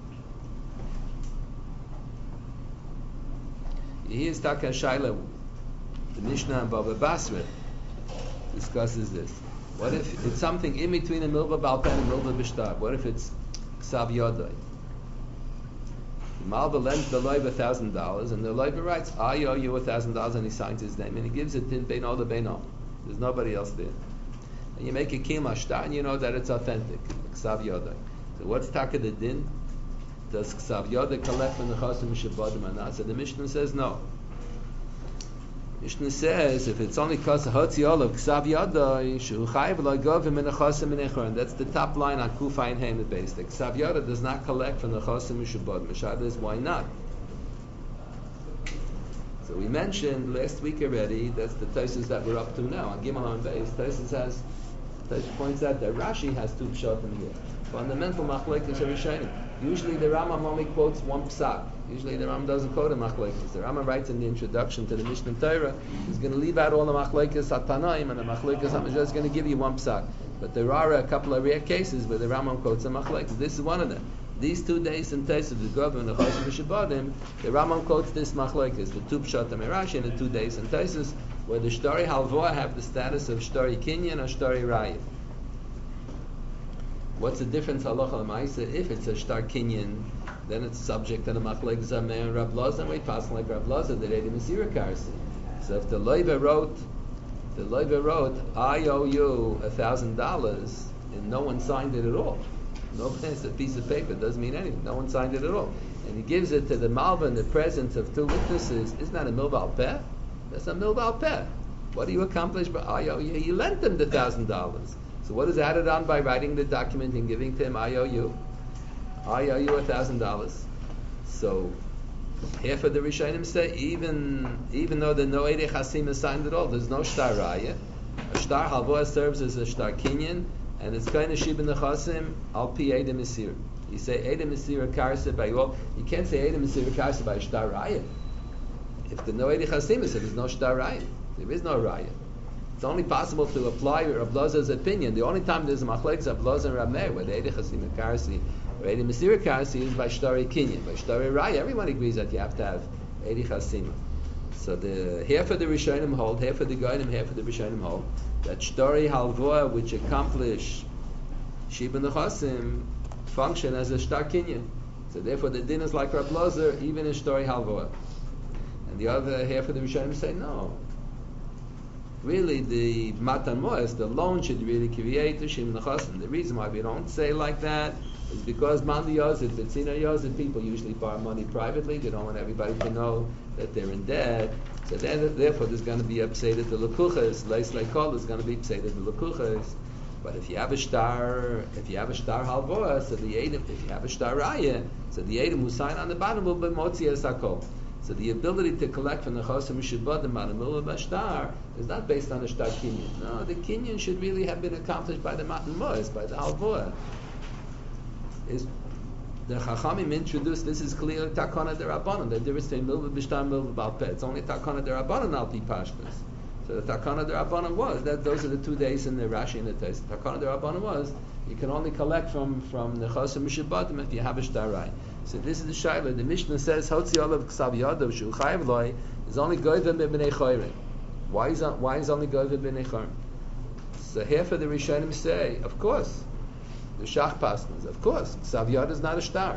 Here's Taka Shaila. The Mishnah in Bava Basra discusses this. What if it's something in between a milva balpen and milva b'shtar? What if it's ksav yodai? The malva lends the loiv a thousand dollars, and the loiv writes, "I owe you a thousand dollars," and he signs his name, and he gives it in beino the beino. There's nobody else there, and you make a kima shtar, and you know that it's authentic, ksav yodai. So what's taka the din? Does ksav yodai collect from the chasim mishabadim or not? So the Mishnah says no. Mishnah says if it's only because of hotzi olav ksav yadai shehu chayiv lo'govim in achasim in echron. That's the top line on Kufayin Haim the base. The ksav yadai does not collect from the chasim mishabod. Mishad is why not? So we mentioned last week already. That's the Tosfos that we're up to now on Gimel on base. Tosfos has Tosfos points out that Rashi has two pshatim here. Fundamental machlekes are Rishonim. Usually the Rambam only quotes one psak. Usually the Rambam doesn't quote a machlekes. The Rambam writes in the introduction to the Mishnah Torah, he's going to leave out all the machlekes at Tanaim, and the machlekes HaMajah is going to give you one psak. But there are a couple of rare cases where the Rambam quotes a machlekes. This is one of them. These two days in Tosfos, the Gov and the Chosim Mishabadim, the Rambam quotes this machlekes, the two pshatim Rashi and the two days in Tosfos, where the Shtori Halvoah have the status of Shtori Kinyan or Shtori Raya. What's the difference halacha l'maisa? If it's a shtar kinyan, then it's subject to the machlek zameh and Rab Loza, and we pass like Rab Loza that ate Masira Karsi. So if the loiva wrote, the loiva wrote, I owe you a thousand dollars, and no one signed it at all. No, it's a piece of paper, doesn't mean anything. No one signed it at all, and he gives it to the malva in the presence of two witnesses. Isn't that a milval peh? That's a milval peh. What do you accomplish? But I owe you. You lent him the thousand dollars. So what is added on by writing the document and giving to him? I owe you. I owe you a thousand dollars. So half of the Rishonim say even even though the no Eidei Chasim is signed at all, there's no shtar raya. A shtar halvoah serves as a shtar kinyan, and it's kind of Shiba Nechasim al pi Eidei Masir. You say Eidei Masir karsa by well, you can't say Eidei Masir karsa by shtar raya. If the no Eidei Chasim is, there's no shtar raya. There is no raya. It's only possible to apply Rab Loza's opinion. The only time there's a machlekes of Loza and Rab Meir, where the Eidei Chasim Karsi or Eidei Masira Karsi is by Shtari Kinyan. By Shtari Raya, everyone agrees that you have to have Eidei Chasim. So the half of the Rishonim hold, half of the Goyim, half of the Rishonim hold that Shtari Halvoah, which accomplish Shiba Nechasim, function as a Shtar Kinyan. So therefore the din is like Rab Loza, even in Shtari Halvoah. And the other half of the Rishonim say no. Really, the Matan Moes, the loan should really create the Shim Nechasim. The reason why we don't say like that is because Mandi Yozid, Betzina Yozid, people usually borrow money privately. They don't want everybody to know that they're in debt. So then, therefore, there's going to be upset at the Lekuchas. Leis Leikol is going to be upset at the Lekuchas. But if you have a star, if you have a star halvoa, so the Edom, if you have a star raya, so the Edom who sign on the bottom will be motzi es hakol. So the ability to collect from the chosim mishibadim on the middle of a star is not based on a star kinyan. No, the kinyan should really have been accomplished by the matan mois, by the halvoa. Is the Chachamim introduced, this is clearly takana derabanan. The difference between milva b'shtar and milva b'alpeh. It's only takana derabanan al pi pashtus. So the takana derabanan was that those are the two days in the Rashi and the Tais. The takana derabanan was you can only collect from from the chosim mishibadim if you have a shtarai. So this is the shayla. The Mishnah says hotzi olav ksav yadav shu chayav loy is only goyvim b'nei choyrim. Why is why is only goyvim b'nei choyrim? So half of the Rishonim say, of course. The Shach Paskins, of course, Ksav Yad is not a star.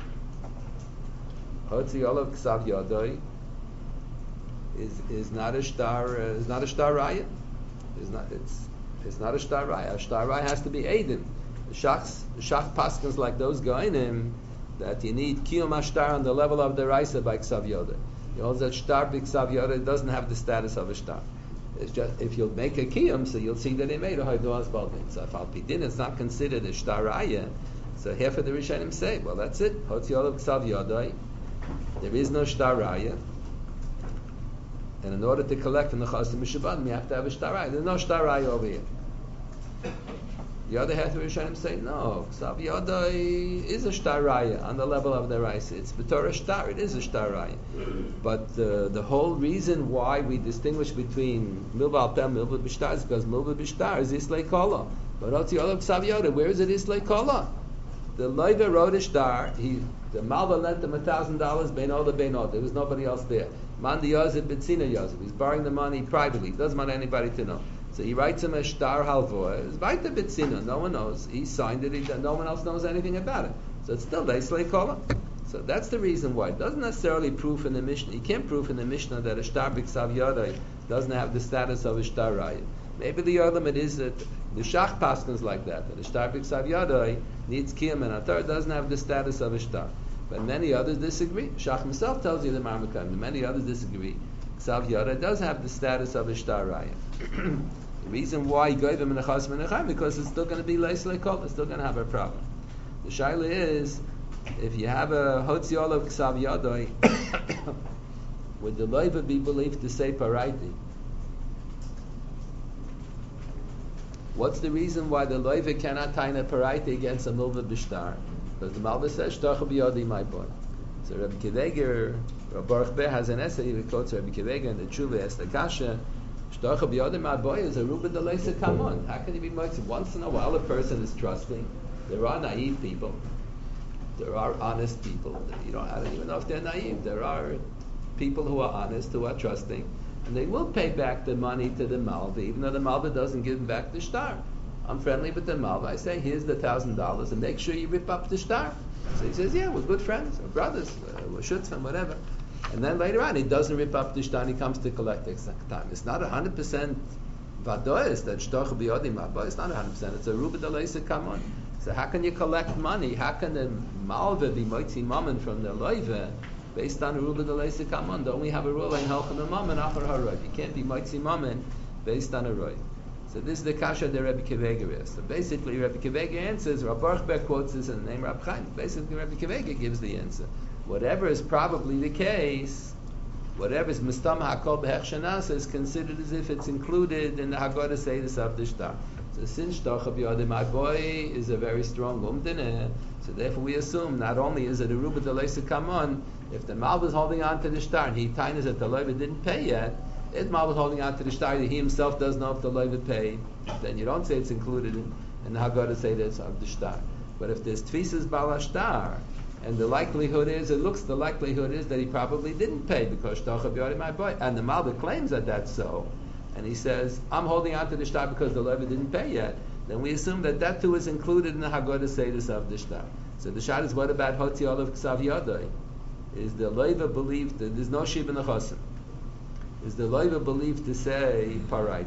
Hotzi Olav Ksav Yadoi is is not a star. Uh, is not a star raya. Is not. It's it's not a star raya. A star raya has to be Aiden. The Shach the Shach Paskins like those goinim that you need Kiyum Ashtar on the level of the Raisa by Ksav Yadoi. You know that star by Ksav Yadoi doesn't have the status of a star. It's just if you'll make a kiyum, so you'll see that they made a haiduas baldin. So if al pidin it's not considered a shtaraya, so half of the Rishonim say, well that's it. Hotzi olav ksav yadai. There is no shtaraya, and in order to collect from the chosim mishabadim, you have to have a shtaraya. There's no shtaraya over here. The other half of the Rishonim say, no, ksav yadai is a shtaraya on the level of the raisa. It's b'torah shtar. It is a shtaraya. But uh, the whole reason why we distinguish between milva al peh and milva b'shtar is because milva b'shtar is islay kola. But hotzi olav ksav yadai, where is it islay kola? The loiva wrote a shtar. He the malva lent him a thousand dollars. Beino the beino. There was nobody else there. Man the yazid b'tzina yazid. He's borrowing the money privately. He doesn't want anybody to know. So he writes him a shtar halvoa. It's by the bitzina. No one knows. He signed it. He, no one else knows anything about it. So it's still leislei kola. So that's the reason why. It doesn't necessarily prove in the Mishnah. You can't prove in the Mishnah that a shtar b'ksav yadai doesn't have the status of a shtar raya. Maybe the element is that the shach paskins like that. That a shtar b'ksav yadai needs kiyum and atar doesn't have the status of a shtar. But many others disagree. Shach himself tells you the marmakam. Many others disagree. Ksav yadai does have the status of a shtar raya. The reason why he gave him in a chas menachem because it's still going to be leislei kol. It's still going to have a problem. The shaila is if you have a hotzi olav ksav yadoi, would the loiva be believed to say paraiti? What's the reason why the loiva cannot tie a paraiti against a milva b'shtar? Because the malva says shtacha b'yadi my boy. So Rabbi Kiveger, Rabbi Baruch Ber has an essay he quotes Rabbi Kiveger in the Tshuva Estakasha. Shtacha b'yadi my boy is a ruba deleisa kamon. How can he be moitzim? Once in a while, a person is trusting. There are naive people. There are honest people. You know, I don't even know if they're naive. There are people who are honest, who are trusting, and they will pay back the money to the malva, even though the malva doesn't give back the shtar. I'm friendly with the malva. I say, here's the thousand dollars, and make sure you rip up the shtar. So he says, yeah, we're good friends, we're brothers, uh, we're shutzim, whatever. And then later on, he doesn't rip up the shtar, and he comes to collect the exact time. It's not a hundred percent vadois that shtoch b'yodim abba. It's not a hundred percent. It's a ruba deleisa kamon. So how can you collect money? How can the malva be moitzi mammon from the loiva based on a ruba deleisa kamon? Don't we have a rule in halchan mammon after haroy? You can't be moitzi mammon based on a roy. So this is the kasha that Rabbi Kiveger is. So basically, Rabbi Kiveger answers. Rabbi Baruch Ber quotes this in the name of Rabbi Chaim. Basically, Rabbi Kiveger gives the answer. Whatever is probably the case, whatever is mistam hakol behechshanas is considered as if it's included in the Haggadah Seidus of the shtar. So since shtacha b'yadei my boy is a very strong umdineh, so therefore we assume not only is it a ruba deleisa kamon, if the malva is holding on to the shtar and he tainas that the loiva didn't pay yet, if malva is holding on to the shtar that he himself doesn't know if the loiva paid, then you don't say it's included in, in the Haggadah Seidus of the shtar. But if there's tfisas bala shtar, and the likelihood is, it looks, the likelihood is that he probably didn't pay because shtacha b'yadei my boy, and the malva claims that that's so, and he says, I'm holding on to the shtar because the loiva didn't pay yet, then we assume that that too is included in the Haggadah Seidus of the shtar. So the shad is, what about hotzi olav ksav yadai? Is the loiva believed that there's no shiva nechasim? Is the loiva believed to say paraiti?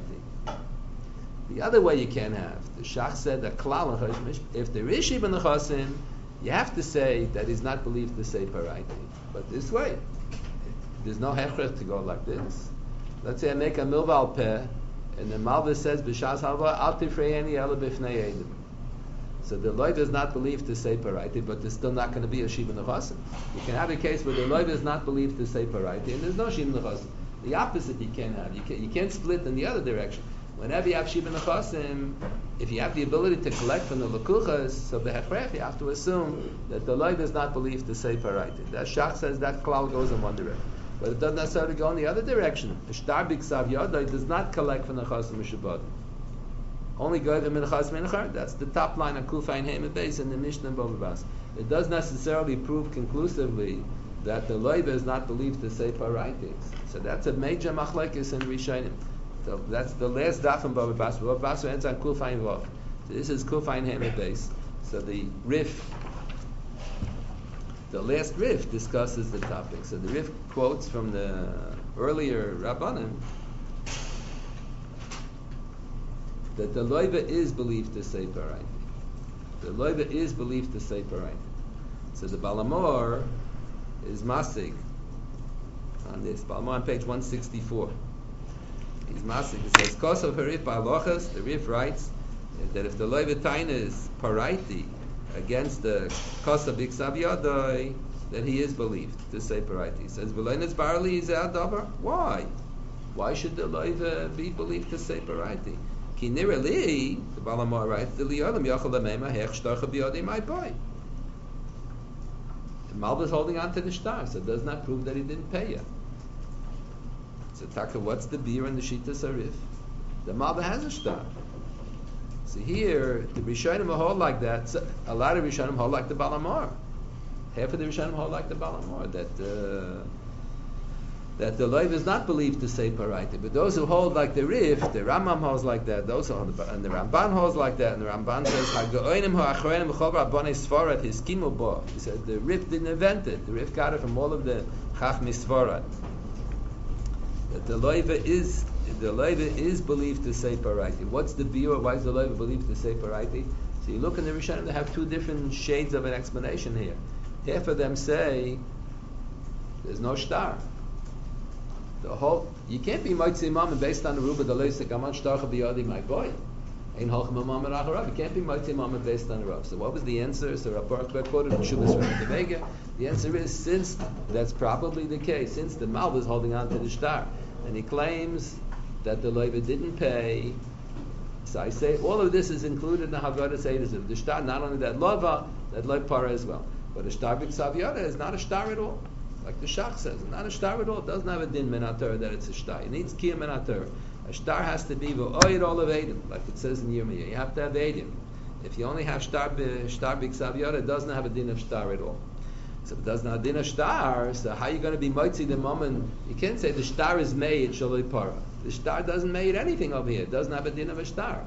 The other way you can have, the shach said that klal and if there is shiva nechasim, you have to say that he's not believed to say paraiti. But this way, there's no hechrech to go like this. Let's say I make a milva al peh, And the Malbis says, B'shas halva al tifrei ela b'fnei edim. So the loiva is not believed to say paraiti, but there's still not going to be a shiva nechasim. You can have a case where the loiva is not believed to say paraiti, and there's no shiva nechasim. The opposite you can't have. You can't, you can't split in the other direction. Whenever you have shiva nechasim, if you have the ability to collect from the lakuchas, so behechrech, you have to assume that the loiva is not believed to say paraiti. That shach says that klal goes in one direction. But it doesn't necessarily go in the other direction. The shtar b'ksav yodai does not collect from the chasim mishabad. Only go to minchas minchar. That's the top line of Kufayin Hema base in the Mishnah and Bava Basra. It does necessarily prove conclusively that the loiva is not believed to say paraitis. So that's a major machlekes in Rishonim. So that's the last daf in Bava Basra. Bava Basra ends on Kufayin Vav. So this is Kufayin Hema base. So the Rif, the last Rif discusses the topic. So the Rif quotes from the earlier Rabbanim that the loiva is believed to say paraiti. The loiva is believed to say paraiti. So the Balamor is masig on this. Balamor on page one sixty-four. He's masig. It says, Kosov harif ba'alochas, the Rif writes that if the loiva taina is paraiti against the Kosov b'iksav yadai, then he is believed to say paraiti. He says, V'leinis barli is adavar. Why? Why should the loiva be believed to say paraiti? Ki nirali, the Balamor writes, the liyolim yachal lamema hech shtarcha biyodi my boy. The Malbis is holding on to the shtar, so it does not prove that he didn't pay yet. So Taka, what's the beer in the Shita Sarif? The Malbis has a shtar. So here, the Rishonim hold like that. So a lot of Rishonim hold like the Balamor. Half of the Rishonim hold like the Balamor, that uh, that the loiva is not believed to say paraiti. But those who hold like the Rif, the Rambam holds like that, those who hold the, and the Ramban holds like that, and the Ramban says, Ha'go'onim ha'achronim v'chol rabbonei Sfarad hiskimu bo. He said the Rif didn't invent it. The Rif got it from all of the Chachmi Sfarad. That the loiva is the loiva is believed to say paraiti. What's the biur? Why is the loiva believed to say paraiti? So you look in the Rishonim, they have two different shades of an explanation here. Half of them say there's no shtar. The whole, you can't be Moitzi Mammon based on the Ruba the Leisik Aman Shtarcha Biyadi my boy. Ein Halchem Mammon Acharav. You can't be Moitzi Mammon based on the Rav. So what was the answer? So Rav Baruch quoted in Shubas Rav Vega. The answer is, since that's probably the case, since the Malbis is holding on to the shtar, and he claims that the loiva didn't pay, so I say all of this is included in the Haggadah Seidus. The shtar, not only that lova, that loiv para as well, but a shtar b'ksav yada is not a shtar at all. Like the Shach says, not a shtar at all. It doesn't have a din minator that it's a shtar. It needs kiyam minator. A shtar has to be v'oyed all of edim, like it says in Yirmiyah. You have to have edim. If you only have shtar shtar b'ksav yada, it doesn't have a din of shtar at all. So if it doesn't have a din of shtar, so how are you going to be moitzi the moment? You can't say the shtar is made shaloi para. The shtar doesn't made anything over here. It doesn't have a din of a shtar.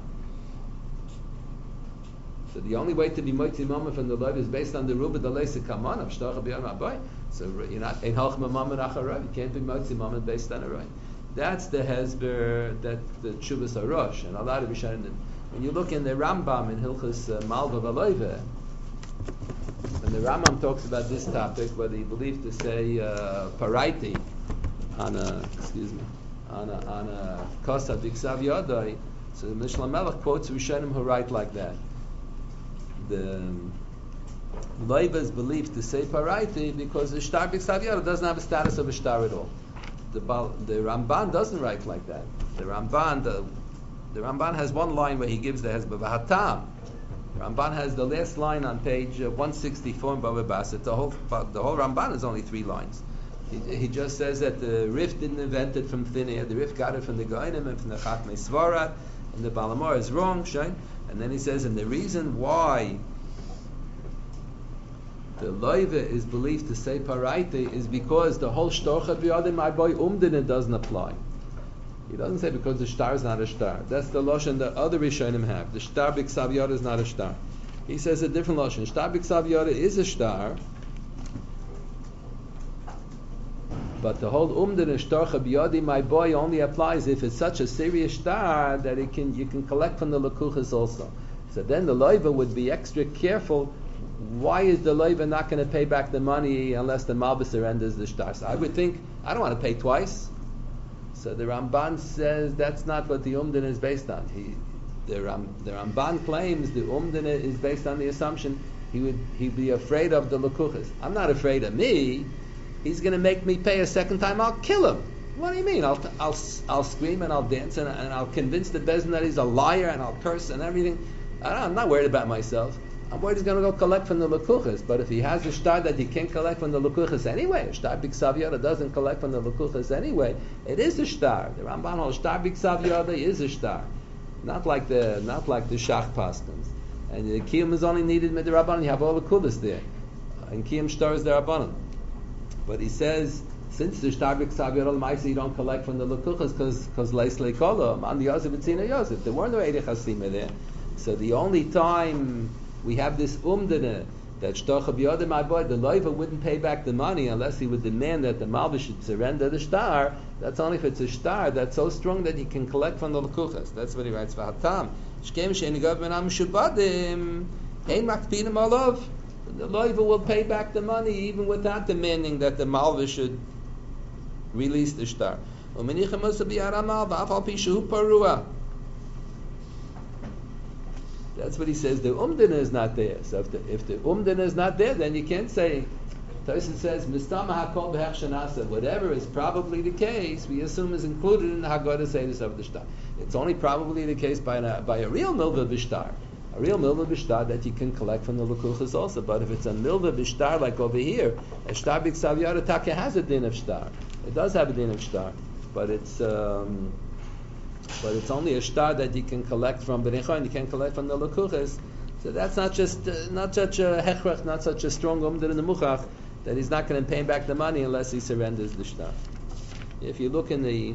So the only way to be moitzi moment from the loiv is based on the ruba the leisik kaman of shtarcha b'yam abai. So you're not ein halchem mammon acharav. You can't be moitzi moment based on a roy. That's the hezber that the tshuvas arosh and a lot of Rishonim. When you look in the Rambam in Hilchos uh, Malva V'Loive, when the Rambam talks about this topic, whether he believed to say uh, paraiti on a excuse me on a on a kosa b'ksav yodai, so the Mishnah Melech quotes Rishonim who write like that. The loiva is believed to say paraiti because the shtar b'ksav yodai doesn't have a status of a shtar at all. The, the Ramban doesn't write like that. The Ramban, the, the Ramban has one line where he gives the hezbollah v'hatam. The Ramban has the last line on page uh, one sixty-four in Bava Basra. The whole the whole Ramban is only three lines. He, he just says that the Rif didn't invent it from thin air. The Rif got it from the Goinim and from the Chachmei Svarat, and the Balamor is wrong. Shine. And then he says, and the reason why the loiva is believed to say paraite is because the whole shtorcha b'yadim my boy umdin doesn't apply. He doesn't say because the shtar is not a shtar. That's the lashon that other rishonim have. The shtar b'ksav yada is not a shtar. He says a different lashon. Shtar b'ksav yada is a shtar, but the whole umdin and shtorcha b'yadim my boy only applies if it's such a serious shtar that it can you can collect from the lakuchas also. So then the loiva would be extra careful. Why is the loiva not going to pay back the money unless the malbis surrenders the shtar? So I would think, I don't want to pay twice. So the Ramban says that's not what the Umdana is based on. He, the, Ram, the Ramban claims the Umdana is based on the assumption he would he'd be afraid of the Lekuchas. I'm not afraid of me. He's going to make me pay a second time. I'll kill him. What do you mean? I'll I'll I'll scream and I'll dance and, and I'll convince the Bezdin that he's a liar and I'll curse and everything. I don't, I'm not worried about myself. I'm worried he's going to go collect from the Lekuchas. But if he has a shtar that he can't collect from the Lekuchas anyway, a shtar b'ksav yada doesn't collect from the Lekuchas anyway, it is a shtar. The Ramban holds shtar b'ksav yada is a shtar, not like the not like the shach paskins. And the kiyum is only needed with the Rabbanan. You have all the kudas there, and kiyum shtar is the Rabbanan. But he says, since the shtar b'ksav yada l'maisa you don't collect from the Lekuchas because because leis leikola man the Yosef etzina Yosef. There weren't no Eidei Chasima there, so the only time we have this umdana that shtocha b'yodeh my boy, the loiva wouldn't pay back the money unless he would demand that the malva should surrender the shtar. That's only if it's a shtar that's so strong that he can collect from the lekuchas. That's what he writes for Hatam. Shkem she'eni gav ben am shubadim ein makpidim alav. The loiva will pay back the money even without demanding that the malva should release the shtar. U'menichem osa b'yaramal v'af al pi shehu parua. That's what he says. The umdana is not there. So if the, if the umdana is not there, then you can't say. Tyson says, "Mistama hakol b'hech shenasa." Whatever is probably the case, we assume is included in the Haggadah Seder of the shtar. It's only probably the case by a, by a real milva b'shtar, a real milva b'shtar that you can collect from the lekuchas also. But if it's a milva b'shtar like over here, a shtar b'ksav yada taka has a din of shtar. It does have a din of shtar, but it's. Um, But it's only a shtar that you can collect from B'nei and you can't collect from the lekuchas. So that's not just uh, not such a hechrach, not such a strong umdar in the muchach that he's not going to pay back the money unless he surrenders the shtar. If you look in the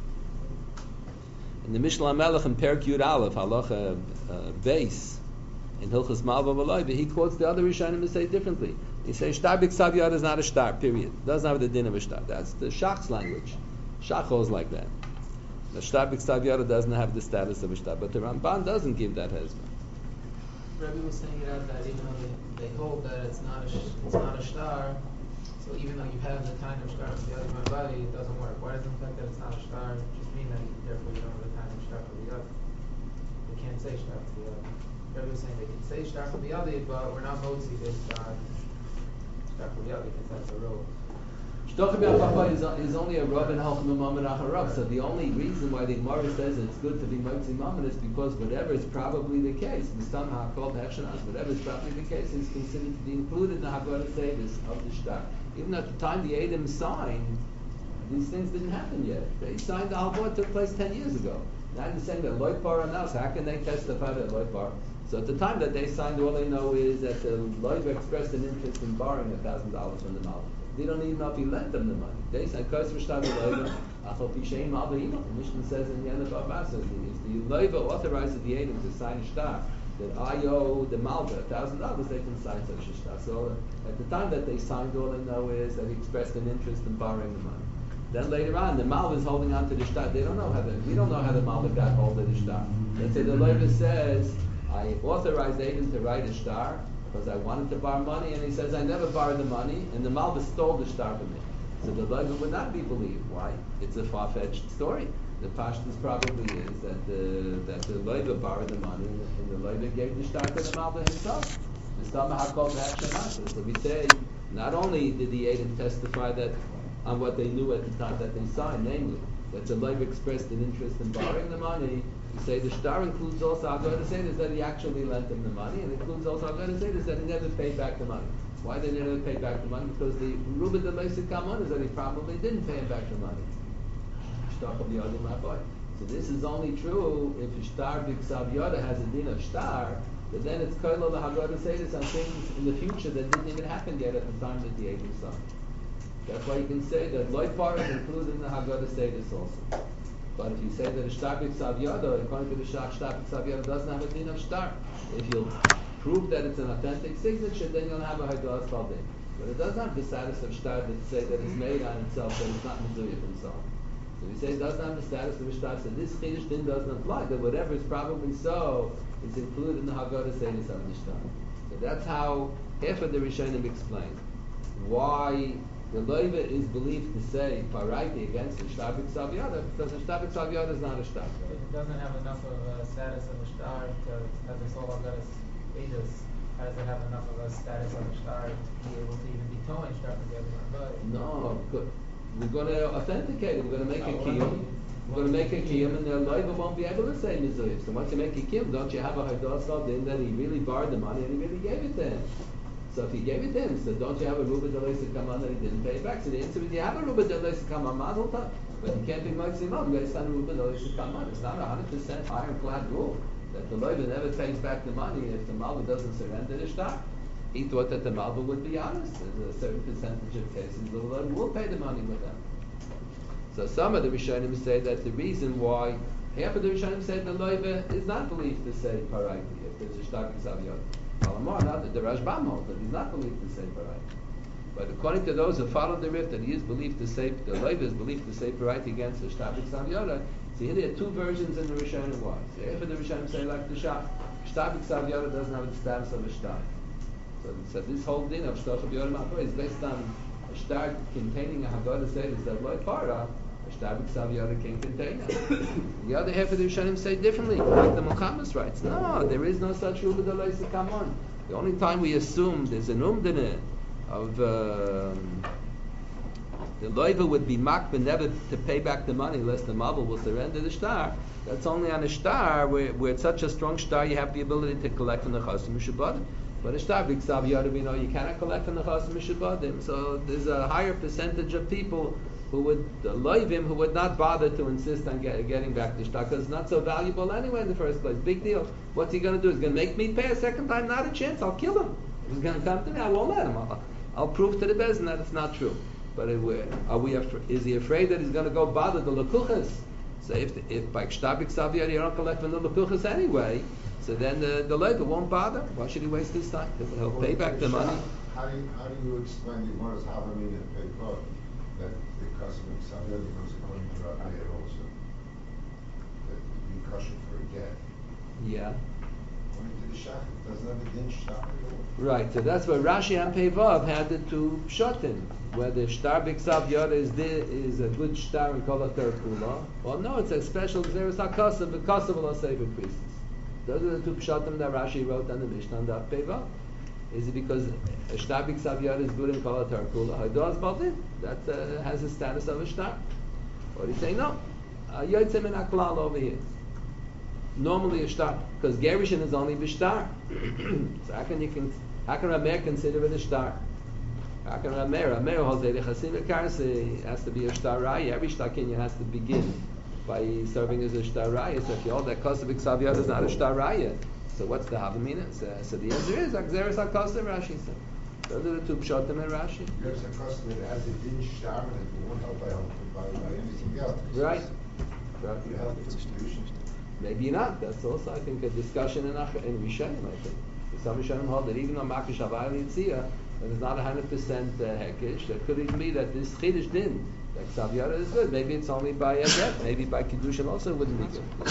in the Mishnah Melech in Perek Yud Aleph halacha uh, base in Hilchos Malva V'Loiva, he quotes the other Rishonim to say differently. He says shtar b'ksav yada is not a shtar. Period. Doesn't have the din of a shtar. That's the Shach's language. Shach holds like that. The shtar b'ksav yada doesn't have the status of a shtar, but the Ramban doesn't give that hezbollah. Rabbi was saying it out that even though they, they hold that it's not a sh- it's not a shtar, so even though you have the kind of shtar for the other body, it doesn't work. Why does the fact that it's not a shtar just mean that therefore you don't have the kind of shtar for the other? We can't say shtar for the other. Rabbi was saying they can say shtar for the other, but we're not motzi this shtar shtar for the other because that's a rule. Shtocha b'Al is, is only a Rav and Halchim Mammon Acharav. So the only reason why the Gemara says it's good to be Motzi Mammon is because whatever is probably the case, Mistam HaKol B'Hechshanas, whatever is probably the case is considered to be included in the Haggadah Seder of the shtar. Even at the time the Edom signed, these things didn't happen yet. They signed the Halvot took place ten years ago. Now you're saying that Loy Par and us, how can they testify that Loy Par? So at the time that they signed, all they know is that the Loy expressed an interest in borrowing a thousand dollars from the Malach. They don't even know if he lent them the money. They said, "Kos v'shtar v'loiva, achol pishein mal v'imah." The Mishnah says in the end of Abbas, if the loiva authorizes the Edom to sign a shtar, that I owe the malva a thousand dollars, they can sign such a shtar. So at the time that they signed, all they know is that he expressed an interest in borrowing the money. Then later on, the malva is holding on to the shtar. They don't know how the we don't know how the malva got hold of the shtar. Let's say the loiva says, "I authorized Edom to write a shtar because I wanted to borrow money," and he says, "I never borrowed the money," and the malva stole the shtar from me. So the loiva would not be believed. Why? It's a far-fetched story. The pashtus probably is that the that the loiva borrowed the money, and the, and the loiva gave the shtar to the malva himself. So we say, not only did the Edom testify that on what they knew at the time that they signed, namely that the loiva expressed an interest in borrowing the money. We say the shtar includes also Haggadah Seder that he actually lent them the money, and it includes also Haggadah Seder that he never paid back the money. Why did he never pay back the money? Because the Ruben the Meisik Kamon is that he probably didn't pay him back the money. So this is only true if a shtar b'ksav yada has a din of shtar, but then it's koilo the Haggadah Seder on things in the future that didn't even happen yet at the time that the Edom signed. That's why you can say that loy par is included in the Haggadah Seder also. But if you say that a shtar b'ksav yada, according to the shach, shtar b'ksav yada doesn't have a din of shtar. If you'll prove that it's an authentic signature, then you'll have a haggadah spalding. But it doesn't have the status of shtar that say that it's made on itself, that it's not mezuyah himself. So if you say it doesn't have the status of a shtar, so this chiddush din doesn't apply. That whatever is probably so is included in the haggadah seder of the shtar. So that's how half of the Rishonim explain why The loiva is believed to say paraiti against the shtabik savyada because the shtabik savyada is not a shtar. It doesn't have enough of a status of a star to have this all Agadas Vedas. How does it have enough of a status of a star to be able to even be towing star from the other one? No, good. We're going to authenticate it. We're going to make a kiyum. We're going to make a kiyum, and the loiva won't be able to say mizuyif. So once you make a kiyum, don't you have a hadas then that he really borrowed the money and he really gave it to him? So if he gave it to him, so don't you have a ruba delay kaman that he didn't pay back? So the answer is you have a ruba delay kaman mazel tov, but you can't be maximum based on ruba delay kaman. It's not a hundred percent ironclad rule that the loiva never pays back the money if the malva doesn't surrender the shtar. He thought that the malva would be honest. There's a certain percentage of cases the loiva will pay the money with them. So some of the Rishonim say that the reason why half of the Rishonim say the loiva is not believed to say paraiti if there's a shtar k'saviyot. Malamar, not the Rashbam holds that he's not believed to say paraiti. But according to those who follow the Rif, that he is believed to say, the loiva is believed to say paraiti against the shtar k'saviyot. So here there are two versions in the Rishonim why. So half of the Rishonim say like the Shach, shtar k'saviyot doesn't have the status of a shtar. So, so this whole din of shtar k'saviyot ma'apoy is based on a shtar containing a haggadah says that loy para. Shtar k'saviyot can contain it. The other half of the Rishonim say differently, like the Muhammad's writes. No, there is no such rule d'loi sikamon. The only time we assume there's an umdana of um, the loiva would be makbid never to pay back the money unless the malva will surrender the shtar. That's only on a shtar where, where it's such a strong shtar you have the ability to collect from the chasim mishabadim. But a shtar k'saviyot we know you cannot collect from the chasim mishabadim. So there's a higher percentage of people who would uh, loive him, who would not bother to insist on get, getting back the shtar because it's not so valuable anyway in the first place. Big deal. What's he going to do? He's going to make me pay a second time? Not a chance. I'll kill him. If he's going to come to me, I won't let him. I'll, I'll prove to the bezin that it's not true. But it, are we? Af- is he afraid that he's going to go bother the lekuchas? So if the, if by shtar b'ksaviyot you don't collect from the lekuchas anyway, so then the the loiva won't bother. Why should he waste his time? He'll, he'll pay back the money. How do you, how do you explain the Gemara's Havamina and Peikot that the custom of Saviyot goes according to Rabbi also? That you cushion for a get. Yeah. According to the Shach, it doesn't have a din shtar at all. Right, so that's where Rashi and Peivav had the two pshatim, where the shtar b'ksav is the, is a good shtar and kol hater kula. Well, no, it's a special zeres hakasav b'kasav will save priestess. Those are the two pshatim that Rashi wrote on the Mishnah and the Peivav. Is it because a shtar b'ksav is good in kol hater kula? Hados baldin that uh, has the status of a shtar. Or he's saying no, yotzei min haklal over here. Normally a shtar, because gerushin is only b'shtar. So how can you con- how can Rameir consider it a shtar? How can Rameir? Rameir holds that Chasim Karsi has to be a shtar raya. Every shtar kinyan has to begin by serving as a shtar raya. So if you hold that kosev b'ksaviyot is not a shtar raya, so what's the havamina? So, so the answer is akzeres hakosev. Rashi said. Those are the two pshatim in Rashi. There's a custom that has a din shtar and it won't help by, by, by anything else. Right. Right. You have the distribution. Maybe not. That's also, I think, a discussion in Ach- in Rishonim. I think some Rishonim hold that even though Makish Havai Yitzia, that is not a hundred percent hekish. There could even be that this Chiddush din, that Ksaviyara is good. Maybe it's only by a get. Maybe by Kiddushin also wouldn't be good.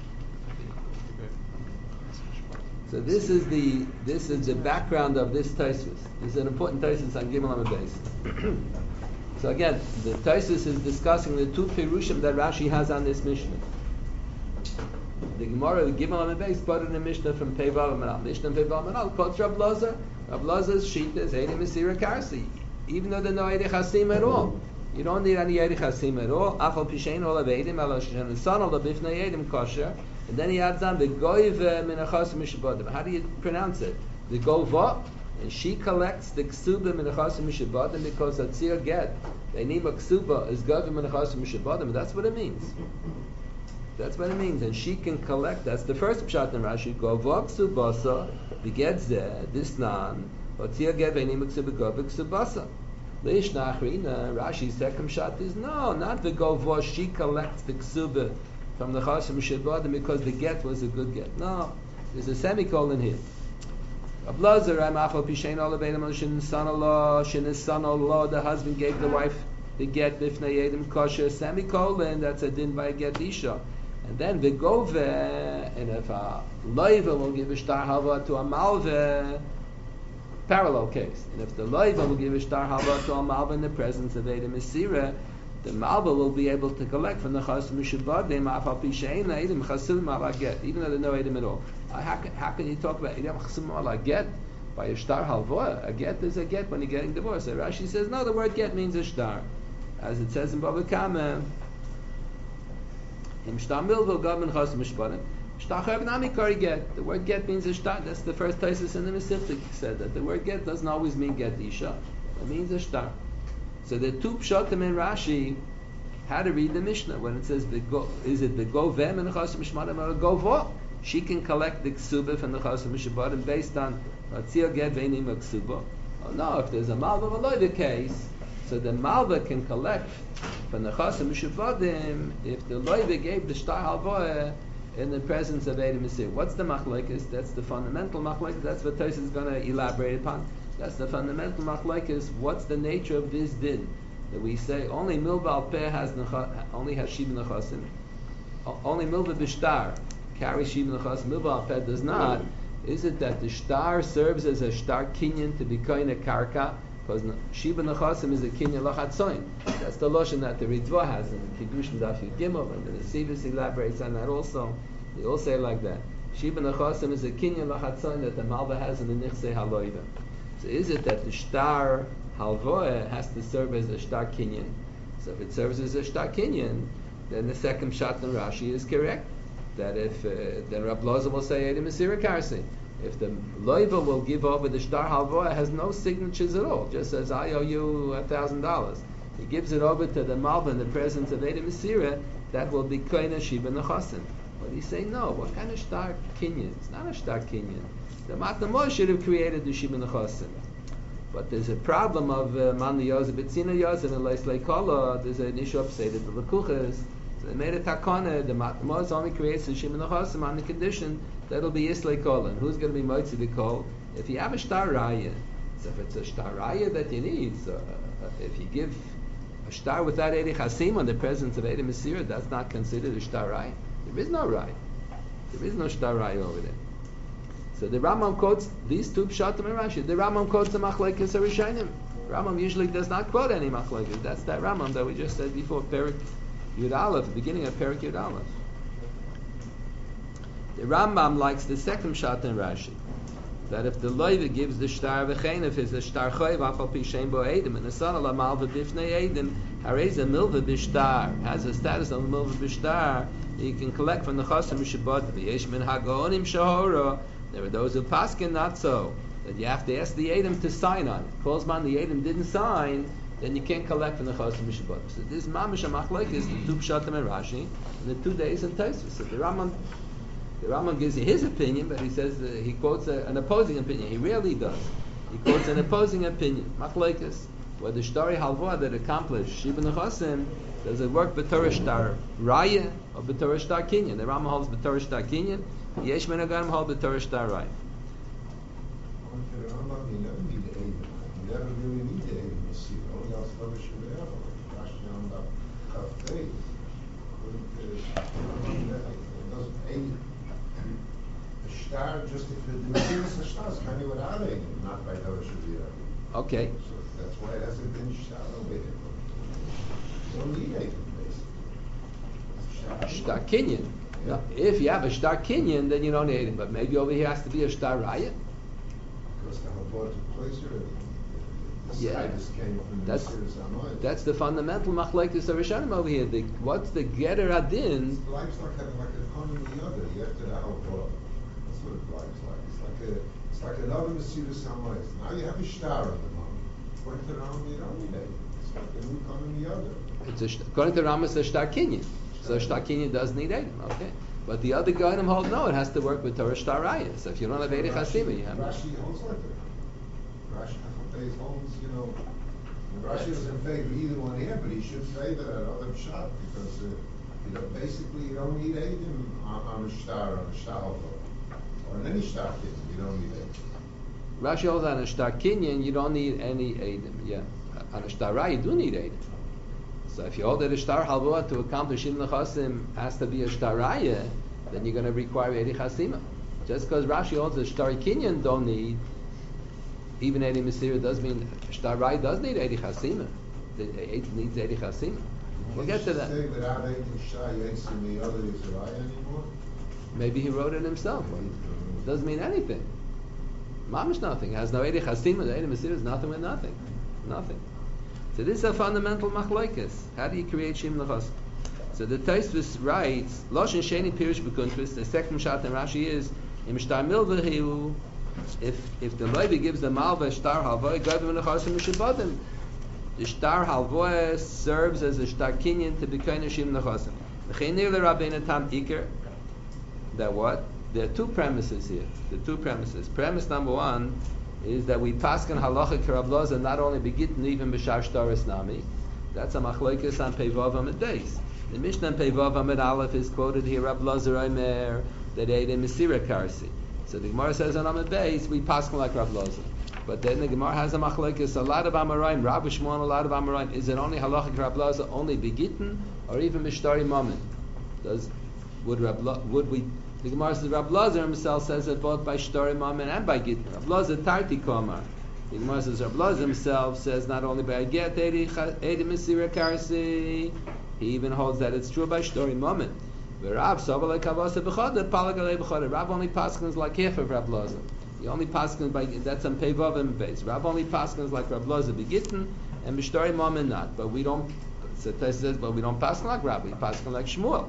So this is the this is the background of this Tosfos. This is an important Tosfos on Gimel Amud Beis. So again, the Tosfos is discussing the two Pirushim that Rashi has on this Mishnah. The Gemara, the Gimel Amud Beis, quoted in the Mishnah from Peivav Amanal. Mishnah and Peivav Amanal quotes Rav Lozer. Rav Lozer's sheet is Eidei Mesira Karsi. Even though there's no Eidei Chasim at all. You don't need any Eidei Chasim at all. Afal Pishein Olav Eidim, Elo Shem Son Olav Bifnei Eidim Kosher. And then he adds on the Goiv Minachasim Mishabadim. How do you pronounce it? The Gova. And she collects the Ksuba Minachasim Mishabadim because Atzir Get. They need a Ksuba is Goiv Minachasim Mishabadim. And that's what it means. That's what it means, and she can collect. That's the first pshat in Rashi. Go v'aksu basa begets this nan. Otzia geveni meksu begov v'aksu basa. Leish nachrina. Rashi's second pshat is no, not the go v'o. She collects the ksuba from the chasim shebadim because the get was a good get. No, there's a semicolon here. Ablazer I'm achol pishein olavedim shin son-in-law shin son-in-law. The husband gave the wife the get bifnei edim kosher. Semicolon. That's a din by a get isha. And then the gove, and if a loiva will give a shtar hava to a malve, parallel case. And if the loiva will give a shtar halva to a malva in the presence of Edom Mesira, the malva will be able to collect from the chasim mishubadim afal pishein Edom chasim ala get, even though there's no Edom at all. How can, how can you talk about Edom chasim ala get by a shtar halva? A get is a get when you're getting divorced. So Rashi says no, the word get means a shtar, as it says in Bava Kama. Im shtar milva gaben chasim mishubadim. Shtar nami kari get. The word get means a shtar. That's the first thesis in the Mesivtik said that the word get doesn't always mean get isha. It means a shtar. So the two pshatim in Rashi, how to read the Mishnah when it says go, is it the go vem and the chasim mishmarim or go vo? She can collect the ksuba from the chasim mishmarim based on tzil get veinim ksuba. Oh no, if there's a malva v'loy case, so the malva can collect from the chasim mishmarim if the loiva gave the shtar halva in the presence of Edom Mesir. What's the machlekes? That's the fundamental machlekes. That's what Tosfos is going to elaborate upon. That's the fundamental machlekes. What's the nature of this din that we say only milva al peh has only has shiva nechasim, only milva b'shtar carries shiva nechasim, milva al peh does not? Is it that the shtar serves as a shtar kinyan to be koine karka? Because shiva nechasim is a kinyan lachatzoin. That's the lashon that the Ritva has in the Kiddush and Daf Yud Gimel, and the Nesivos elaborates on that also. They all say like that. Shiva nechasim is a kinyan lachatzoin that the malva has in the nichsei haloiva. So is it that the shtar halvoah has to serve as a shtar kinyan? So if it serves as a shtar kinyan, then the second shot in Rashi is correct. That if uh, then Rab Loza will say Edom Mesira Karsi. If the loiva will give over the shtar halvoah, has no signatures at all, just says I owe you a thousand dollars. He gives it over to the malva in the presence of Edom Mesira, that will be koina shiba nechasim. But he's saying no. What kind of shtar kinyan? It's not a shtar kinyan. The Matnah should have created the Shiba Nechasim. But there's a problem of Man Yozeh B'tzina Yozeh and Leis Leikola. There's an issue upstated the Lekuchas. So they made a takana. The Matnah only creates the Shiba Nechasim on the condition that it'll be Yis Leikola. And who's going to be Motzi B'Kol? If you have a shtar raya. So if it's a shtar raya that you need, so uh, if you give a shtar without Eidei Chasim on the presence of Edom Mesira, that's not considered a shtar raya. There is no raya. There is no shtar raya over there. So the Rambam quotes these two pshatim in Rashi. The Rambam quotes the machlekes Rishonim. Rambam usually does not quote any machlekes. That's that Rambam that we just said before, Perik Yud Aleph, the beginning of Perik Yud Aleph. The Rambam likes the second pshat in Rashi, that if the loiva gives the shtar v'chein, if it's a shtar choy v'afal pi shein bo edim, and the son of la malva b'fnei edim, harei ze milva b'shtar, has a status of milva b'shtar, he can collect from the chasim mishabot v'yesh min hagonim shahora. There are those who paskin not so, that you have to ask the Edom to sign on it. Kolzman the Edom didn't sign, then you can't collect from the Chosim Mishabot. So this mamish machlek is the two pshatim and Rashi, and the two days in Tosfos. So the Rambam, the Rambam gives you his opinion, but he says uh, he quotes a, an opposing opinion. He rarely does. He quotes an opposing opinion. Machlekes, where the shtari halva that accomplished Shiva Nechasim, does it work b'torah shtar raya or b'torah shtar kinyan? The Rambam holds b'torah shtar kinyan. Yesh men agarim hold b'torah shtar raya. Okay, the Rambam, you never need the Edom. You never really need the Edom. You see, only else love is Shulei Rashi on the Kafei. It doesn't aid. The shtar, just if the Mesiras the shtar is kind of without Edom, not by Torah Shulei. Okay. So that's why it hasn't been shtar over here. You don't need Edom, basically. Shtar kinyan. Yeah. If you have a shtar kinyan, then you don't need it. But maybe over here has to be a shtar raya. Because the halva took place already. This Yeah. guy just came from the That's Mesiras Amoy. that's the fundamental machlekes of Rishonim over here. The, what's the getter adin? Life's like a like a con and the other. You have to have a That's what it life's like. It's like a it's like another Mesiras Amoy. Now you have a shtar in the moment. According to Rambam, you don't need it. It's like a new con and the other. It's a, sh- according to Rambam, it's a shtar kinyan. So shtar kinyan does need Edom, okay? But the other Goyim hold no, it has to work with Torah shtar raya. So if you don't have Eidei Chasima, you have Rashi holds like that. Rashi Chafetz holds, you know, Rashi is in favor of either one here, but he should favor that other shot because uh, you know basically you don't need Edom on, on a shtar on a shtar or on any shtar kid. You don't need Edom. Rashi holds on a shtar kinyan, you don't need any Edom. Yeah, on a shtar raya, you do need Edom. So if you hold that a shtar halva to accomplish Shiva Nechasim has to be a shtar raya, then you're going to require Eidei Chasima. Just because Rashi holds a shtar kinyan don't need, even Eddie Masira does mean Shtar Rai does need Eddie Chasima. The Eid needs Eddie Chasima. We'll get to that. Say without Eid Shai, Eitzim, the other is a Rai anymore? Maybe he wrote it himself. It doesn't mean anything. Mamish nothing. It has no Eddie Chasima. The Eddie Masira is nothing with nothing. Nothing. So this is a fundamental machlokes. How do you create Shem Lachas? So the Tosfos writes, Loshen Sheni Pirish B'Kuntris, the second shot in Rashi is, Im Shtar Milva Hiu, if if the Levi gives the Malva Shtar Halvoy, Gavim Nechasim Mishabadim. The Shtar Halvoy serves as a Shtar Kinyan to become Shem Nechasim. V'cheinir LeRabbeinu Tam Iker, that what? There are two premises here. The two premises. Premise number one is that we paskin halacha kerabloza not only begitten even b'shar shtaris nami. That's a machlokes on Peivav Amid Beis. The Mishnah on Peivav Amid Aleph is quoted here, Rablozer Omer, that ate a Mesira Karsi. So the Gemara says on Amid Beis, we paskin like Rablozer. But then the Gemara has a machlokes, a lot of Amoraim, Rabbi Shimon, a lot of Amoraim. Is it only halacha kerabloza, only begitten, or even b'shtari mammon? Does, would, Rablo, would we... The Gemara says Rab Lazar himself says it both by Shtori Mammon and by Gittin. Rab Lazar Tarti Komar. The Gemara says Rab Lazar himself says not only by Get Edi Mesira Karsi, he even holds that it's true by Shtori Mammon. Rab Savala Kavasa B'Chodah Palagalei B'Chodah. Rab only paskins like half of Rab Lazar. He only paskins by that's on Peivav and base. Rab only paskins like Rab Lazar by Gittin and B'Shtori Mammon not. But we don't. So says, but we don't paskin like Rab. We paskin like Shmuel.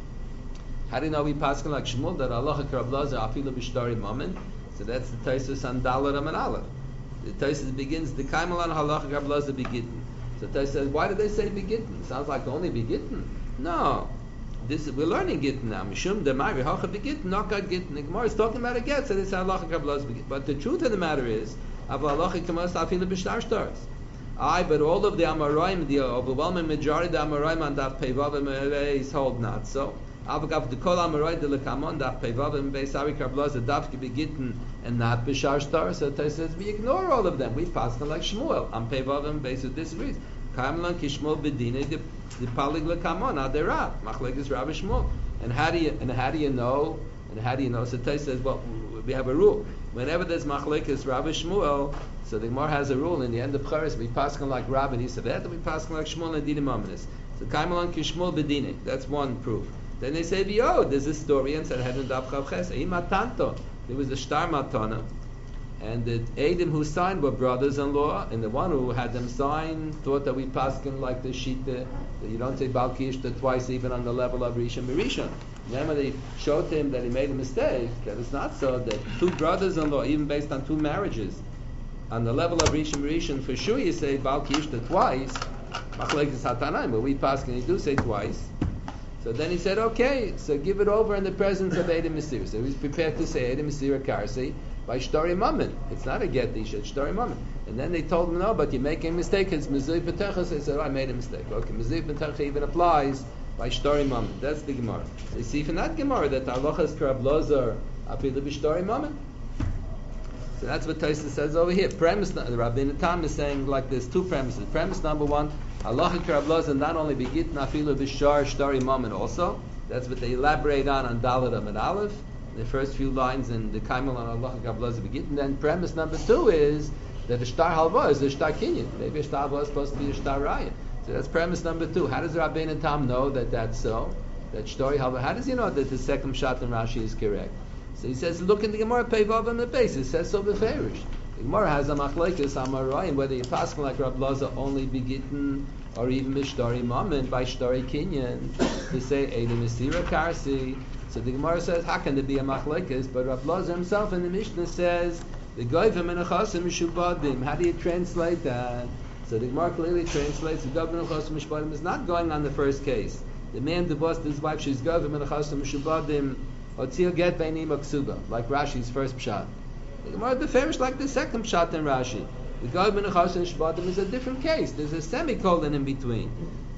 How do you know we paskin like Shmuel that Allah Karablaza afilu b'shtari mammon? So that's the Tosfos on Dalar and Aleph. The Tosfos begins the Kaimalan Halacha Karablaza begitten. So Tosfos says, why did they say begitten? Sounds like only begitten. No, this is, we're learning gitten now. Mishum demari hacha begitten, nokat gitten. The Gemara is talking about a get, so they say Halacha Karablaza begitten. But the truth of the matter is, Ava Halacha Kamas afilu b'shtar stars. Aye, but all of the Amoraim, the overwhelming majority of the Amoraim on that Peivav and is hold not so. Avagav the kol amorai de lekamon daf peivav beisari karbloza daf ki begitten and not b'shar star. So Tosfos says we ignore all of them. We pass them like Shmuel on peivav and beisu disagrees. Kamlan kishmuel bedine the the palig lekamon adera machlekes Rabbi Shmuel. And how do you and how do you know? And how do you know? So Tosfos says, well, we have a rule. Whenever there's machlekes Rabbi Shmuel, so the Gemara has a rule in the end of Charis. We pass them like Rabbi and Yisaveh. We pass them like Shmuel and Dinim Aminis. So Kamlan kishmuel bedine. That's one proof. Then they say, "Oh, there's a story and said Hedon Daf Chav Ches. Imatanto. There was a Shtar Matana, and the Eidim who signed were brothers-in-law, and the one who had them sign thought that we paskin like the Shita, that you don't say Bal Kishta twice even on the level of Rishon Rishon. Then when they showed him that he made a mistake, that it's not so. That two brothers-in-law, even based on two marriages, on the level of Rishon Rishon, for sure you say Bal Kishta twice. Machlekes Hatanaim, but we paskin you do say twice. So then he said, okay, so give it over in the presence of Edim Mesira. So he was prepared to say Edim Mesira Karsi by Shtori Mammon. It's not a get, he said Shtori Mammon. And then they told him, no, but you're making a mistake. It's Mezui B'Techa. So he said, oh, I made a mistake. Okay, Mezui B'Techa even applies by Shtori Mammon. That's the Gemara. So you see from that Gemara that Allah is Karablozer Afilu B'Shtori Mammon. So that's what Tosfos says over here. Premise, the Rabbeinu Tam is saying like there's two premises. Premise number one, Halacha Karabloza not only begit nafilu b'shar shtari mammon also. That's what they elaborate on on Dalet Amid Aleph, the first few lines in the Kaimel on Halacha Karabloza begit. And then premise number two is that the shtar halva is a shtar kinyan. Maybe a shtar halva is supposed to be a shtar raya. So that's premise number two. How does Rabbeinu Tam know that that's so? That shtori halva. How does he know that the second shot in Rashi is correct? So he says, look in the Gemara Peivav on the base. It says so beferish. The Gemara has a machlekes amarayim whether you pass like Rab Laza only begitten or even mishtari mammon by shtori kinyan to say Edim Mesira Karsi. So the Gemara says, how can there be a machlekes? But Rab Laza himself in the Mishnah says the goyim and achasim mishubadim. How do you translate that? So the Gemara clearly translates the goyim and achasim mishubadim is not going on the first case. The man divorced his wife. She's goyim and achasim mishubadim. Otzil get beinim aksuba, like Rashi's first pshat. The Gemara beferish like the second pshat in Rashi. The Goy ben Achasim Shbadim is a different case. There's a semicolon in between.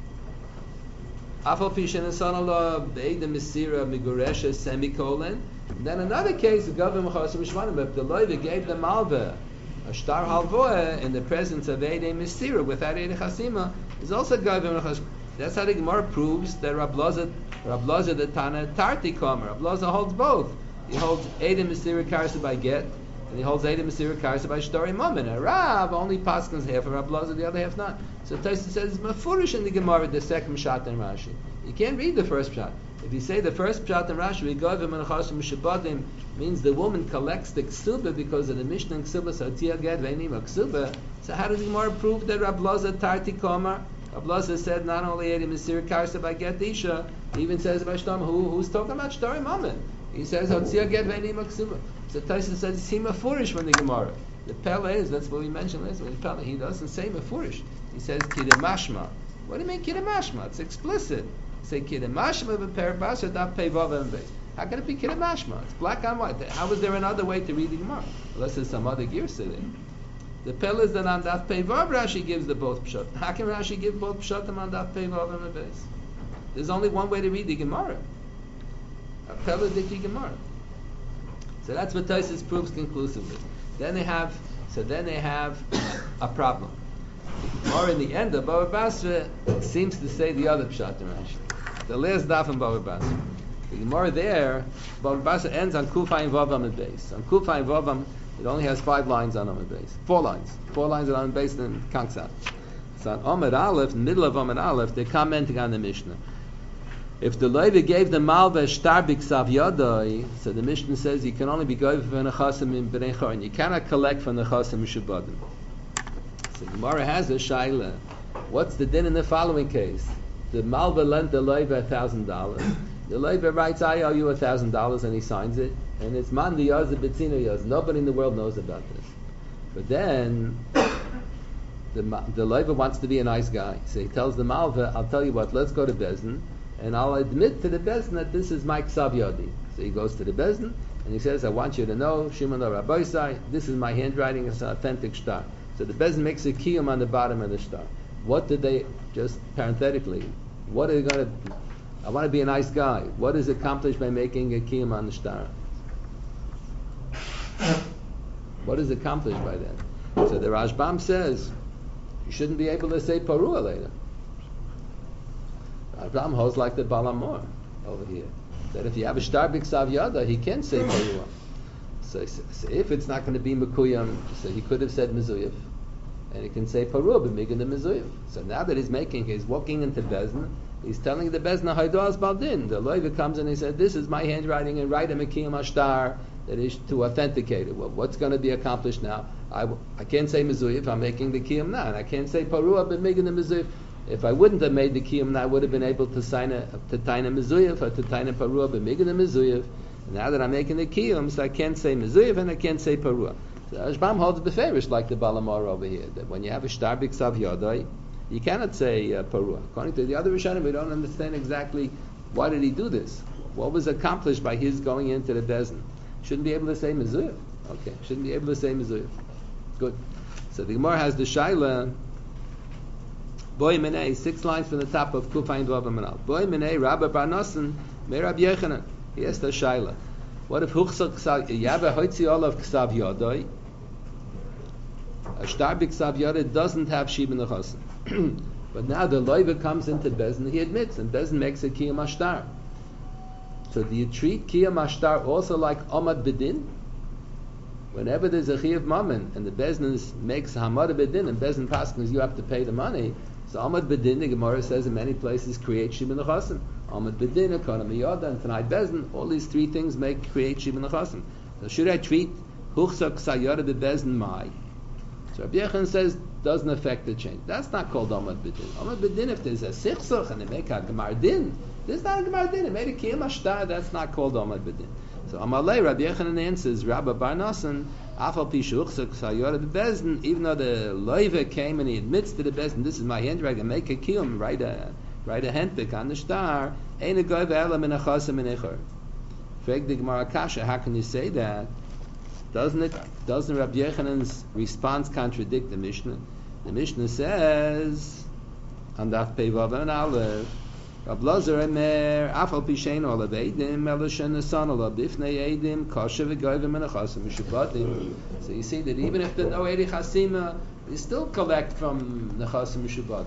Afal pishen esanala be'edim mesira miguresha semicolon. Then another case, the Goy ben Achasim Shbadim, but the Loiva gave the malva a shtar halvoa in the presence of edim mesira without edim chasima is also Goy ben Achasim. That's how the Gemara proves that Rab Laza, Rab Laza the Tana Tarti Komer. Rab Laza holds both. He holds Edim Mesira Karsa by get, and he holds Eidim Mesira Karsa by Shtori Mammon. A Rav only paskins half, a Rav Blazer the other half not. So Taisa says it's mafurish in the Gemara the second pshat in Rashi. You can't read the first pshat. If you say the first pshat in Rashi, we go v'men chasim mishabadim, means the woman collects the ksuba because of the Mishnah and ksuba so tia ged ve'nim ksuba. So how does the Gemara prove that Rav Blazer tarti komar? Rav Blazer said not only Eidim Mesira Karsa by get isha, he even says by Shtom who who's talking about Shtori Mammon. He says tia ged ve'nim ksuba. So Taisa says it's he mafurish from the Gemara. The Pele is, that's what we mentioned last week. Pele, he doesn't say mafurish. He says kidemashma. What do you mean kidemashma? It's explicit. Say kidemashma b'perabasa daf pei vav and beis. How can it be kidemashma? It's black on white. How is there another way to read the Gemara? Unless there's some other gear sitting. The Pele is that on daf pei vav Rashi gives the both pshat. How can Rashi give both pshatim on daf pei vav and beis? There's only one way to read the Gemara. Pele dikki Gemara. So that's what Taisus proves conclusively. Then they have, so then they have a problem. Or in the end of Bava Basra seems to say the other pshat in Rashi. The last daf in Bava Basra. The Gemara there, Bava Basra ends on Kufay Vavam and base. On Kufay Vavam, it only has five lines on Amid base. Four lines. Four lines on Amid base and Kanksat. So on Amid Aleph, in the middle of Amid Aleph, they're commenting on the Mishnah. If the Levi gave the Malva Shtarbik Sav Yadai, so the Mishnah says you can only be going for Nechasim in Bnei Chorin. You cannot collect from Nechasim Mishubadim. So Gemara has a Shaila. What's the din in the following case? The Malva lent the Levi a thousand dollars. The Levi writes, I owe you a thousand dollars, and he signs it. And it's Man the Yaz, the Betzina Yaz. Nobody in the world knows about this. But then the the Levi wants to be a nice guy. So he tells the Malva, I'll tell you what, let's go to Bezdin. And I'll admit to the Bezdin that this is my Ksav Yodi. So he goes to the Bezdin, and he says, I want you to know, Shimon or Rabbi Sai, this is my handwriting, it's an authentic shtar. So the Bezdin makes a kiyum on the bottom of the shtar. What did they, just parenthetically, what are they going to, I want to be a nice guy. What is accomplished by making a kiyum on the shtar? What is accomplished by that? So the Rashbam says, you shouldn't be able to say Parua later. Abraham holds like the Balamor over here, that if you have a shtar b'ksav yada, he can say Parua. So, so if it's not going to be Mekuyam, so he could have said Mezuyif, and he can say Parua b'migan the Mezuyif. So now that he's making, he's walking into Bezna, he's telling the Bezna Haidas Baldin. The Loiva comes and he said, "This is my handwriting, and write a Mekiyam Ashtar that is to authenticate it." Well, what's going to be accomplished now? I, I can't say Mezuyif. I'm making the Kiyam now, and I can't say Parua b'migan the Mezuyif. If I wouldn't have made the kiyum, I would have been able to sign a to taina mezuyif or to taina parua b'migan the mezuyif. Now that I'm making the kiyum, so I can't say mezuyif and I can't say parua. So Rashbam holds beferish like the Balamar over here, that when you have a shtar b'ksav yadai, you cannot say uh, parua. According to the other Rishonim, we don't understand exactly why did he do this. What was accomplished by his going into the bezin? Shouldn't be able to say mezuyif. Okay, shouldn't be able to say mezuyif. Good. So the Gemara has the shaila. Boy Menei, six lines from the top of Kufayin Dvav Manal. Boy Menei, Rabbi Bar Nosson, May Rabbi Yechanan. Here's the Shaila. What if Huchsa Ksav, Yabba Hoitzi Olav Ksav Yodoi? A Shtar B'Ksav Yodoi doesn't have Shib in the Chosin. But now the Loiva comes into Bezin, he admits, and Bezin makes a Kiyam Ashtar. So do you treat Kiyam Ashtar also like Omad Bedin? Whenever there's a Chiyav Mammon, and the Bezin makes Hamad Bedin, and Bezin Paskins, you have to pay the money. So Amad Bedin, the Gemara says in many places, create Shib in the Chosin. Amad Bedin, Akona Miyoda, and Tanai Bezin, all these three things make create Shib in the Chosin. So should I treat Huchsa Ksayara de Bezin Mai? So Rabbi Yechon says, doesn't affect the change. That's not called Amad Bedin. Amad Bedin, if there's a Sichsuch and they make a Gemar Din, this is not a Gemar Din, it made a Kiyam Ashtar, that's not called Amad Bedin. So Amalei, Rabbi Yechon answers, Rabbi Bar Nosson, Afal Pishuch, Sayora the Bezdin, even though the Loiva came and he admits to the Bezdin, this is my handwriting, make a kiyum, write a write a handpick on the star, Ein a goy ve'elam in a chasim in echor. Frag the Gemara Kasha, how can you say that? Doesn't it, doesn't Rabbi Yechanan's response contradict the Mishnah? The Mishnah says, on Daf Pei Vav and Aleph, Rab Lazar Emer, Afal Pishein Olav Eidim, Elishen Nesan Olav Bifnei Eidim, Kasha v'Goyvim and Achasim Mishubatim. So you see that even if there's no Eidi Chasima, you still collect from Nechasim Mishubatim.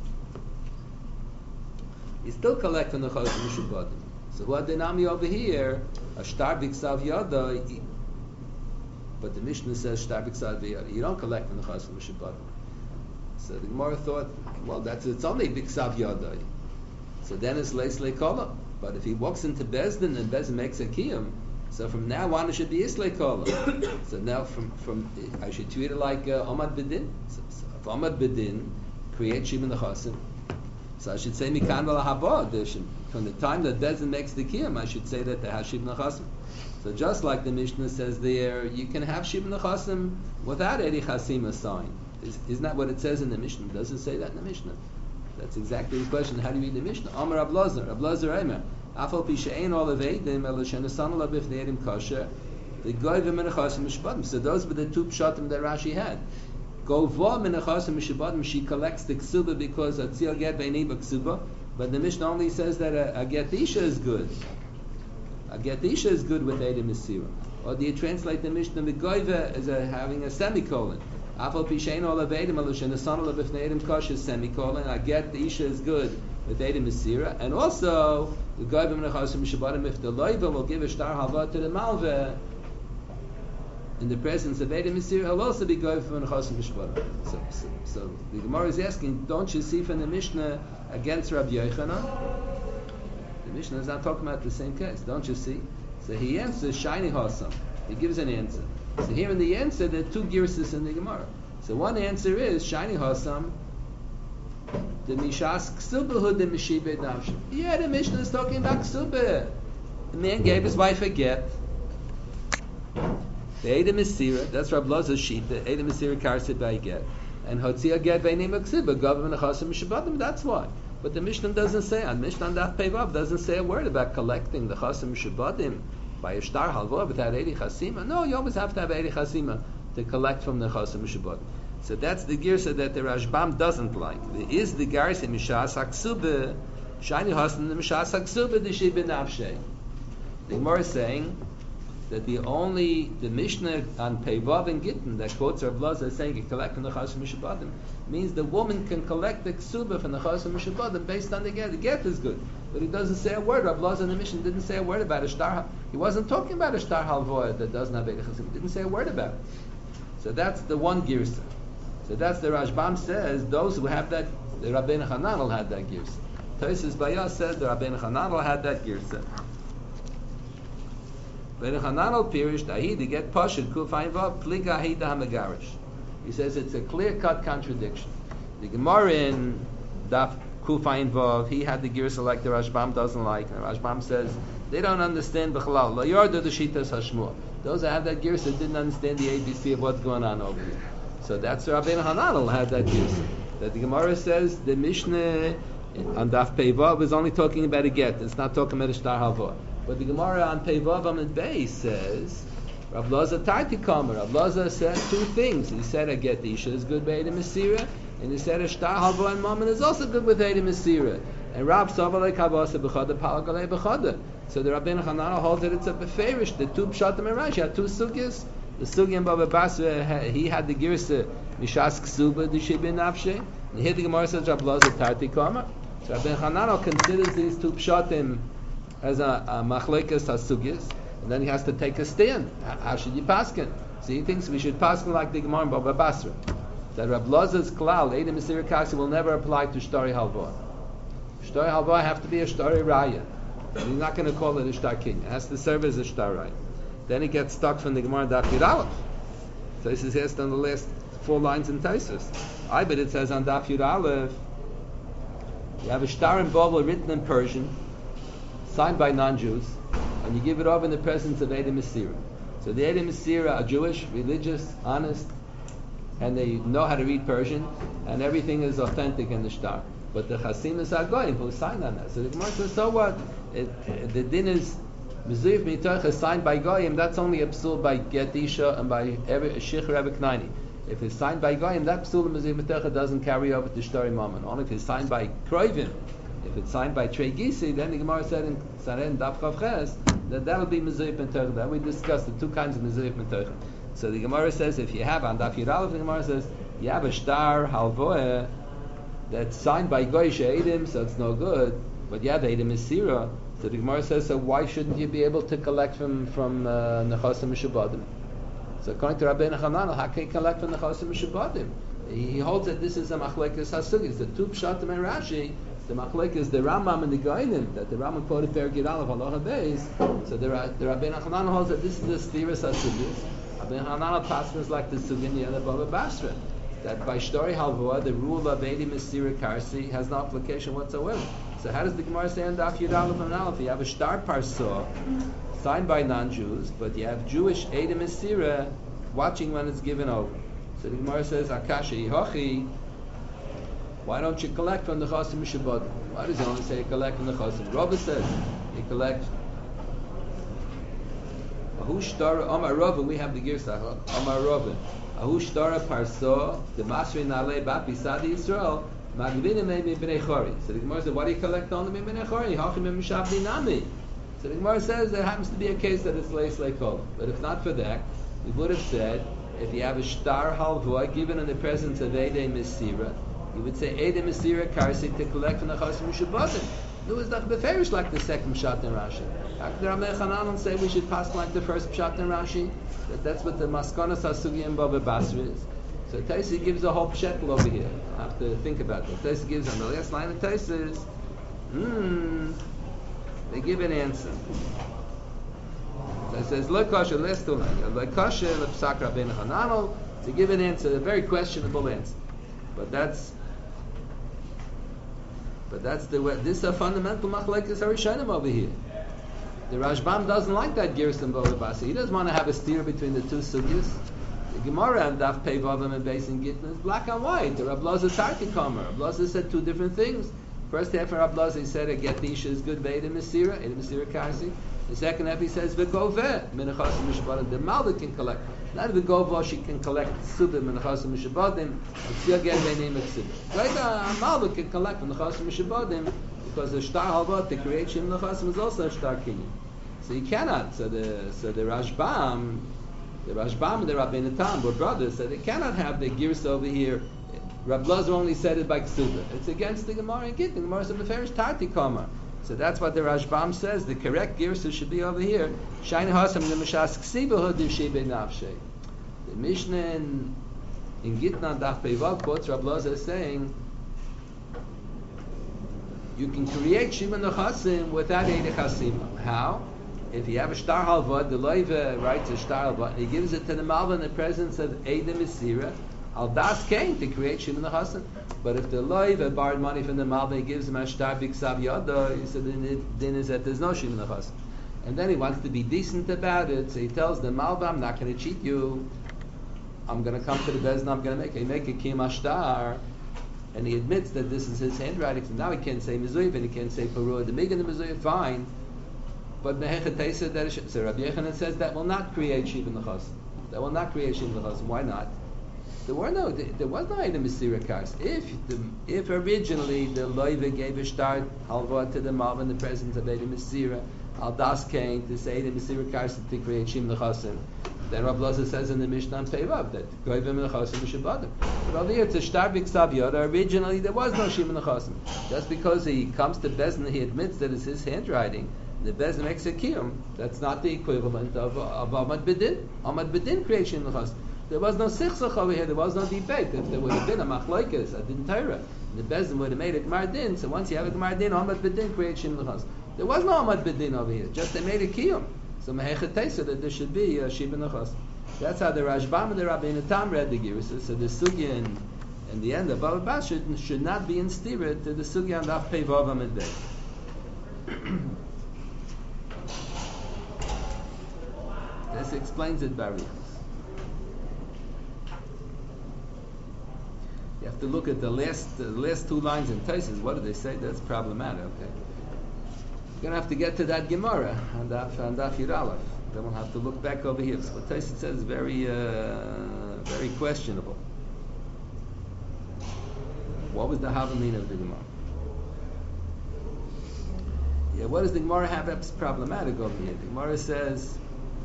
You still collect from Nechasim Mishubatim. So what the Nami over here, a Shtar B'Ksav Yada, but the Mishnah says shtar b'ksav v'yada. You don't collect from the chasim mishabadim. So the Gemara thought, well, that's it's only b'ksav yada. So then it's leis leikola. But if he walks into Bezdin and Bezdin makes a kiyum, so from now on it should be islay kola. So now from from I should treat it like uh, Ahmad Bedin. So, so if Ahmad Bedin creates Shimon the Chasim, so I should say Mikan Vala Haba addition. From the time that Bezdin makes the kiyum, I should say that they have Shimon the Chasim. So just like the Mishnah says there, you can have Shimon the Chasim without Eri Chasim sign. Is, isn't that what it says in the Mishnah? Does it say that in the Mishnah? That's exactly the question. How do you read the Mishnah? Amar Ablazer, Ablazer Eimer. Afal pishein all of eidim elashenasan alabif neidim kosher. The goy v'menachasim mishpadim. So those were the two pshatim that Rashi had. Gova menachasim mishpadim. She collects the ksuba because atzil get beinei b'ksuba. But the Mishnah only says that a, a get isha is good. A get isha is good with eidim misira. Or do you translate the Mishnah? The goyva is a, having a semicolon. Afal pishein all of eidim elashenasan alabif neidim kosher semicolon. I get the isha is good with eidim misira, and also the guy b'menachasim mishabadim, if the loiva will give a shtar halva to the malve in the presence of eidim misira, he'll also be guy b'menachasim mishabadim. So, so, so the Gemara is asking, don't you see from the Mishnah against Rabbi Yochanan? The Mishnah is not talking about the same case. Don't you see? So he answers shiny hasam. He gives an answer. So here in the answer there are two girses in the Gemara. So one answer is shiny hasam. The Mishas Ksubahu, the Mishibe Nafshu. Yeah, the Mishnah is talking about Ksubah. The man gave his wife a get. The Eda Mesira, that's Rabbi Lazar's sheet, the Eda Mesira karsid by get. And Hotzia get by name of Ksubah, Government Chasim Mishabadim, that's why. But the Mishnah doesn't say, and Mishnah Daf Pevav doesn't say a word about collecting the Chasim Mishabadim by a shtar halva without Edi Chasima. No, you always have to have Edi Chasima to collect from the Chasim Mishabadim. So that's the girsa that the Rashbam doesn't like. There is the girsa mishas haksubah, shiny hasan the mishas haksubah the shibin nafshe. The Gemara is saying that the only the Mishnah on Peivav and Gittin that quotes Rav Lazar saying you collect from the chasim mishabadim means the woman can collect the ksubah from the chasim mishabadim based on the get. The get is good, but he doesn't say a word. Rav Lazar in the Mishnah didn't say a word about a shtar. He wasn't talking about a shtar halvoah that doesn't have a chasim. He didn't say a word about it. So that's the one girsa. So that's the Rashbam says those who have that, the Rabbeinu Hananel had that girsa. Tosfos Bayas says the Rabbeinu Hananel had that girsa. Rabbeinu Hananel perished ahi to get pashut kufayin vav pliga ahi da hamegarish. He says it's a clear-cut contradiction. The Gemara in Daf Kufayin vav, he had the girsa like the Rashbam doesn't like. And the Rashbam says they don't understand b'chalal. Lo yardu the shitas hashmua. Those that have that girsa didn't understand the A B C of what's going on over here. So that's Rabbeinu Hananel had that girsa. That the Gemara says the Mishnah on Daf Peivav is only talking about a get. It's not talking about a shtar halva. But the Gemara on Peivav Amid Beis says Rav Lazar Tarti Kamer. Rav Lazar said two things. He said a get isha is good with Eidem Mesira, and he said a shtar halva and mammon is also good with Eidem Mesira. And Rav Savalei Kavasa Bechada Palagalei Bechada. So the Rabbeinu Hananel holds that it's a beferish. The two pshatim and Rashi had two sugyas. The sugi in Baba Basra, he had the girsa Mishas Ksuba D'Shibin Nafshe. And here the Gemara says Rav Lazar Tarti Kamer. So Rabbeinu Hananel considers these two pshatim as a, a machlekas hasugis, and then he has to take a stand. How, how should you paskin? So he thinks we should paskin like the Gemara in Baba Basra. That Rav Lazar's klal, Eidem Mesira Kasi, will never apply to Shtari Halva. Shtari Halva have to be a Shtari Raya. He's not going to call it a Shtar King. It has to serve as a Shtar Raya. Then he gets stuck from the Gemara Daf Yud Aleph. So this is asked on the last four lines in Tosfos. I bet it says on Daf Yud Aleph, you have a Shtar in Babel written in Persian, signed by non-Jews, and you give it over in the presence of Eidem Mesira. So the Eidem Mesira are Jewish, religious, honest, and they know how to read Persian, and everything is authentic in the shtar. But the Chasimus are goyim who signed on that. So the Gemara says, so what? It, it, the din is Mezuyif Mitocha signed by goyim. That's only a psul by Get Isha and by Shich Rebbe Knaini. If it's signed by goyim, that psul Mezuyif Mitocha doesn't carry over to Shtari Mammon. Only if it's signed by Kroivim. If it's signed by Trey Gisi, then the Gemara said in Saren Daf Chav Ches that that will be Mezuyif Mitocha. Then we discussed the two kinds of Mezuyif Mitocha. So the Gemara says if you have on Daf Yud Aleph, the Gemara says you have a shtar halvoeh that's signed by Goyish Eidim, so it's no good. But you have Eidim Mesira. So the Gemara says, so why shouldn't you be able to collect from from Nechasim Mishabadim? So according to Rabbeinu Hananel, how can he collect from the Chosim Mishabadim? He holds that this is a machlekes hasugis. The two pshatim and Rashi, the machlekes, the Rambam and the Goinim, that the Rambam quoted Perek Yud Aleph Halacha Beis. So the, the Rabbeinu Hananel holds that this is the Sthiras hasugis. Rabbeinu Hananel passes like the Sugin the other Baba Basra, that by Shtori Halvoa, the rule of Edi Mesira Karsi has no application whatsoever. So how does the Gemara say in Daf Yud Aleph and Aleph? You have a Shtar Parsa signed by non-Jews, but you have Jewish Edi Mesira watching when it's given over. So the Gemara says, Akasha Yihochi, why don't you collect from the Chosim Mishabadim? Why does he only say collect from the Chosim? Rava says, you collect. Ahu Shtara, Omar Rava, we have the Girsach, Omar Rava. Ahu Shtara Parsa, the Masri Nalei Bapi Sadi Yisrael, Magvina Me B'nei Chori. So the Gemara says, why do you collect on the B'nei Chori? Hachim Mishabdi Nami. So the Gemara says there happens to be a case that it's Leis Leikol. But if not for that, we would have said, if you have a Shtar Halvoa given in the presence of Eidei Mesira, you would say Eidei Mesira Karsi to collect from the Chosim Mishabadim. It was not beferish like the second Pshat in Rashi. After Rabbi Chanan say we should pass like the first Pshat in Rashi, that that's what the Maskonas Hasugi and Baba Basra is. So Taisi gives a whole shekel over here. I have to think about that. Taisi gives on the last line of Taisi is, hmm, they give an answer. So it says, Lo Kasha, last two lines. Lo Kasha, Le Psak Rabbeinu Hananel, to give an answer, a very questionable answer. But that's But that's the way. This is a fundamental machlekes harishonim over here. The Rashbam doesn't like that Gerson Bavabasi. He doesn't want to have a steer between the two sugyas. The Gemara and Daf Pei Vavam and Beis and Gittin is black and white. The Rab Loza Tarki Kamer. Rab Loza said two different things. First half of Rab Loza he said a get the isha is good ve'edim mesira, edim mesira karsi. The second half he says v'goveh minachas mishabadim. The Malda can collect. Not the govah she can collect subim minachas mishabadim and still get their name at subim. Right, uh, Malda can collect from the chas mishabadim because the shtar halva to create shim minachas is also a shtar kinyan. So you cannot. So the so the Rashbam, the Rashbam and the Rabbeinu Tam were brothers, so they cannot have the girs over here. Rab Loza only said it by ksuba. It's against the Gemara and Gittin. The Gemara said meferish tarti kama. So that's what the Rashbam says. The correct girsa should be over here. Shiny hasam the mishas ksiba hudiv shebe nafshe. The Mishnah in, in Gittin on Daf Peivav quotes Rab Loza as saying, you can create shima nechasim without eidei chasima. How? If you have a shtar halva, the loiva writes a shtar halva, and he gives it to the malva in the presence of eidei mesira, al das kain to create shima nechasim. But if the loiva borrowed money from the malva, he gives him a shtar biksav yada, he said then is that there's no shima nechasim. And then he wants to be decent about it, so he tells the malva, I'm not going to cheat you. I'm going to come to the bezin, I'm going to make it. He make a kima shtar, and he admits that this is his handwriting. So now he can't say mezuyah, and he can't say parua. The megan the mezuyah, fine. But mehechatei said that. So Rabbi Yechanan says that will not create shiva nechas. That will not create shiva nechas. Why not? There were no. There was no item mesira kars. If the if originally the loiva gave a start halva to the malva in the presence of item mesira, al das came to say the mesira kars to create shiva nechasim. Then Rab Loza says in the Mishnah Peivav that goyvim nechasim mishabadim. But over here it's a shtar biksav yoda. Originally there was no shiva nechasim. Just because he comes to bezin, he admits that it's his handwriting. The bezin makes a kiyum. That's not the equivalent of of Amad B'din. Amad B'din creates shiva nechasim. There was no sichsach over here. There was no debate. If there would have been a machlokes, a din Torah, the bezin would have made a gemar din. So once you have a gemar din, Amad B'din creates shiva nechasim. There was no Amad B'din over here. Just they made a kiyum. So mehechatei said that there should be a shiva nechas. That's how the Rashbam and the Rabbeinu Tam read the Girusa. So the sugya in, in the end of Baba Basra should, should not be in stira to the sugya on Daf Pei Vav Amud Beis. This explains it barichas. You have to look at the last the last two lines in Taisus. What do they say? That's problematic. Okay. You're going to have to get to that Gemara and Daf and Daf Yud Aleph. Then we'll have to look back over here. So what Taisus says is very, uh, very questionable. What was the Havamin of the Gemara? Yeah, what does the Gemara have that's problematic over here? The Gemara says,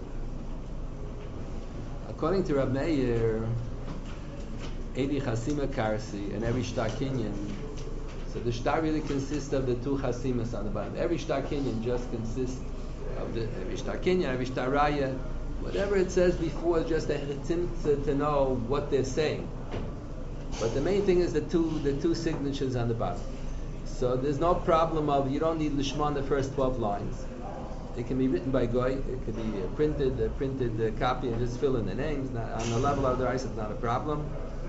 according to Rab Meir, Edi Chasima Karsi and every Shtar Kinyan. So the shtar really consists of the two chasimas on the bottom. Every shtar kinyan just consists of the every shtar kinyan, every shtar raya Whatever it says before is just a attempt to, to know what they're saying. But the main thing is the two the two signatures on the bottom. So there's no problem of, you don't need lishma on the first twelve lines. It can be written by goy, it can be uh, printed, a printed uh, copy, and just fill in the names. Not, on the level of the rice, it's not a problem.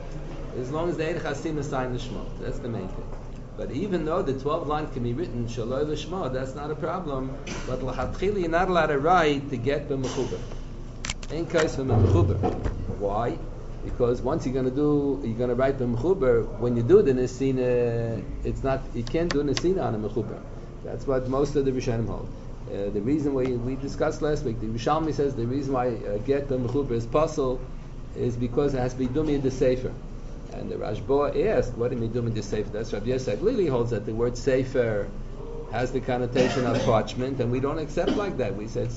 As long as the Eid Chasim is signed lishma, that's the main thing. But even though the twelve lines can be written shaloi lishma, that's not a problem. But l'chatchila, you're not allowed to write to get b'mechuber. Ain't kais b'mechuber. Why? Because once you're going to do, you're going to write b'mechuber. When you do the nesina, it's not. You can't do nesina on a mechuber. That's what most of the Rishonim hold. Uh, the reason why we discussed last week, the Rishalmi says the reason why uh, get b'mechuber is possible is because it has to be dumi the sefer. And the Rashba asked, what do you mean the sefer? That's Rabbi Yosef Lili holds that the word sefer has the connotation of parchment, and we don't accept like that. We said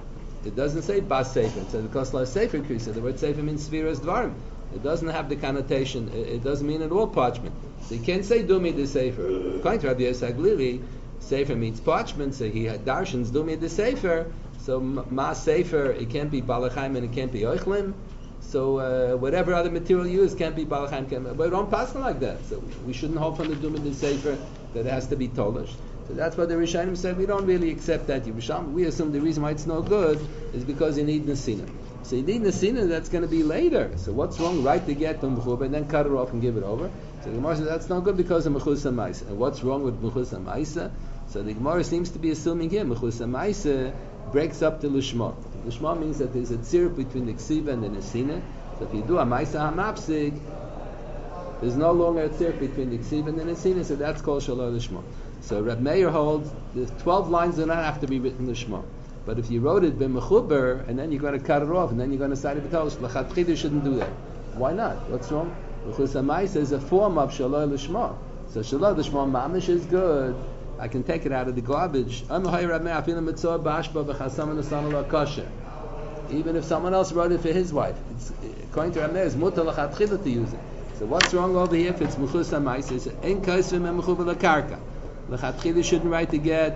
it doesn't say bas sefer. It says because la sefer krisa. The word sefer means spheres dvarim. It doesn't have the connotation. It, it doesn't mean at all parchment. So you can't say dumi the sefer. According to Rabbi Yosef Lili, sefer means parchment. So he had darshans dumi the sefer. So ma sefer, it can't be balachayim and it can't be oichlim. So uh, whatever other material used can't be balachayim. But we don't pass like that. So we shouldn't hold from the dumi the sefer that it has to be tolished. So that's what the Rishonim said. We don't really accept that Yerushalmi. We assume the reason why it's no good is because you need nesina. So you need nesina, that's going to be later. So what's wrong? Write the get from mechuber and then cut it off and give it over. So the Gemara says that's no good because of mechusa ma'isa. And what's wrong with mechusa ma'isa? So the Gemara seems to be assuming here mechusa ma'isa breaks up the lishma. Lishma means that there's a tzir between the ksiva and the nesina. So if you do a ma'isa hamapsig, there's no longer a tzir between the ksiva and the nesina. So that's called shalom lishma. So Reb Meir holds the twelve lines do not have to be written lishma. But if you wrote it b'mechuber and then you're going to cut it off and then you're going to cite it b'tolish, l'chatchila you shouldn't do that. Why not? What's wrong? Because Amaisa is a form of shaloi lishma. So shaloi lishma mamish is good. I can take it out of the garbage. Even if someone else wrote it for his wife, it's, according to Reb Meir, it's mutar l'chatchila to use it. So what's wrong over here if it's mechus Amaisa? It's ein kaisvim and mechuber l'karka. L'chatchila shouldn't write the get.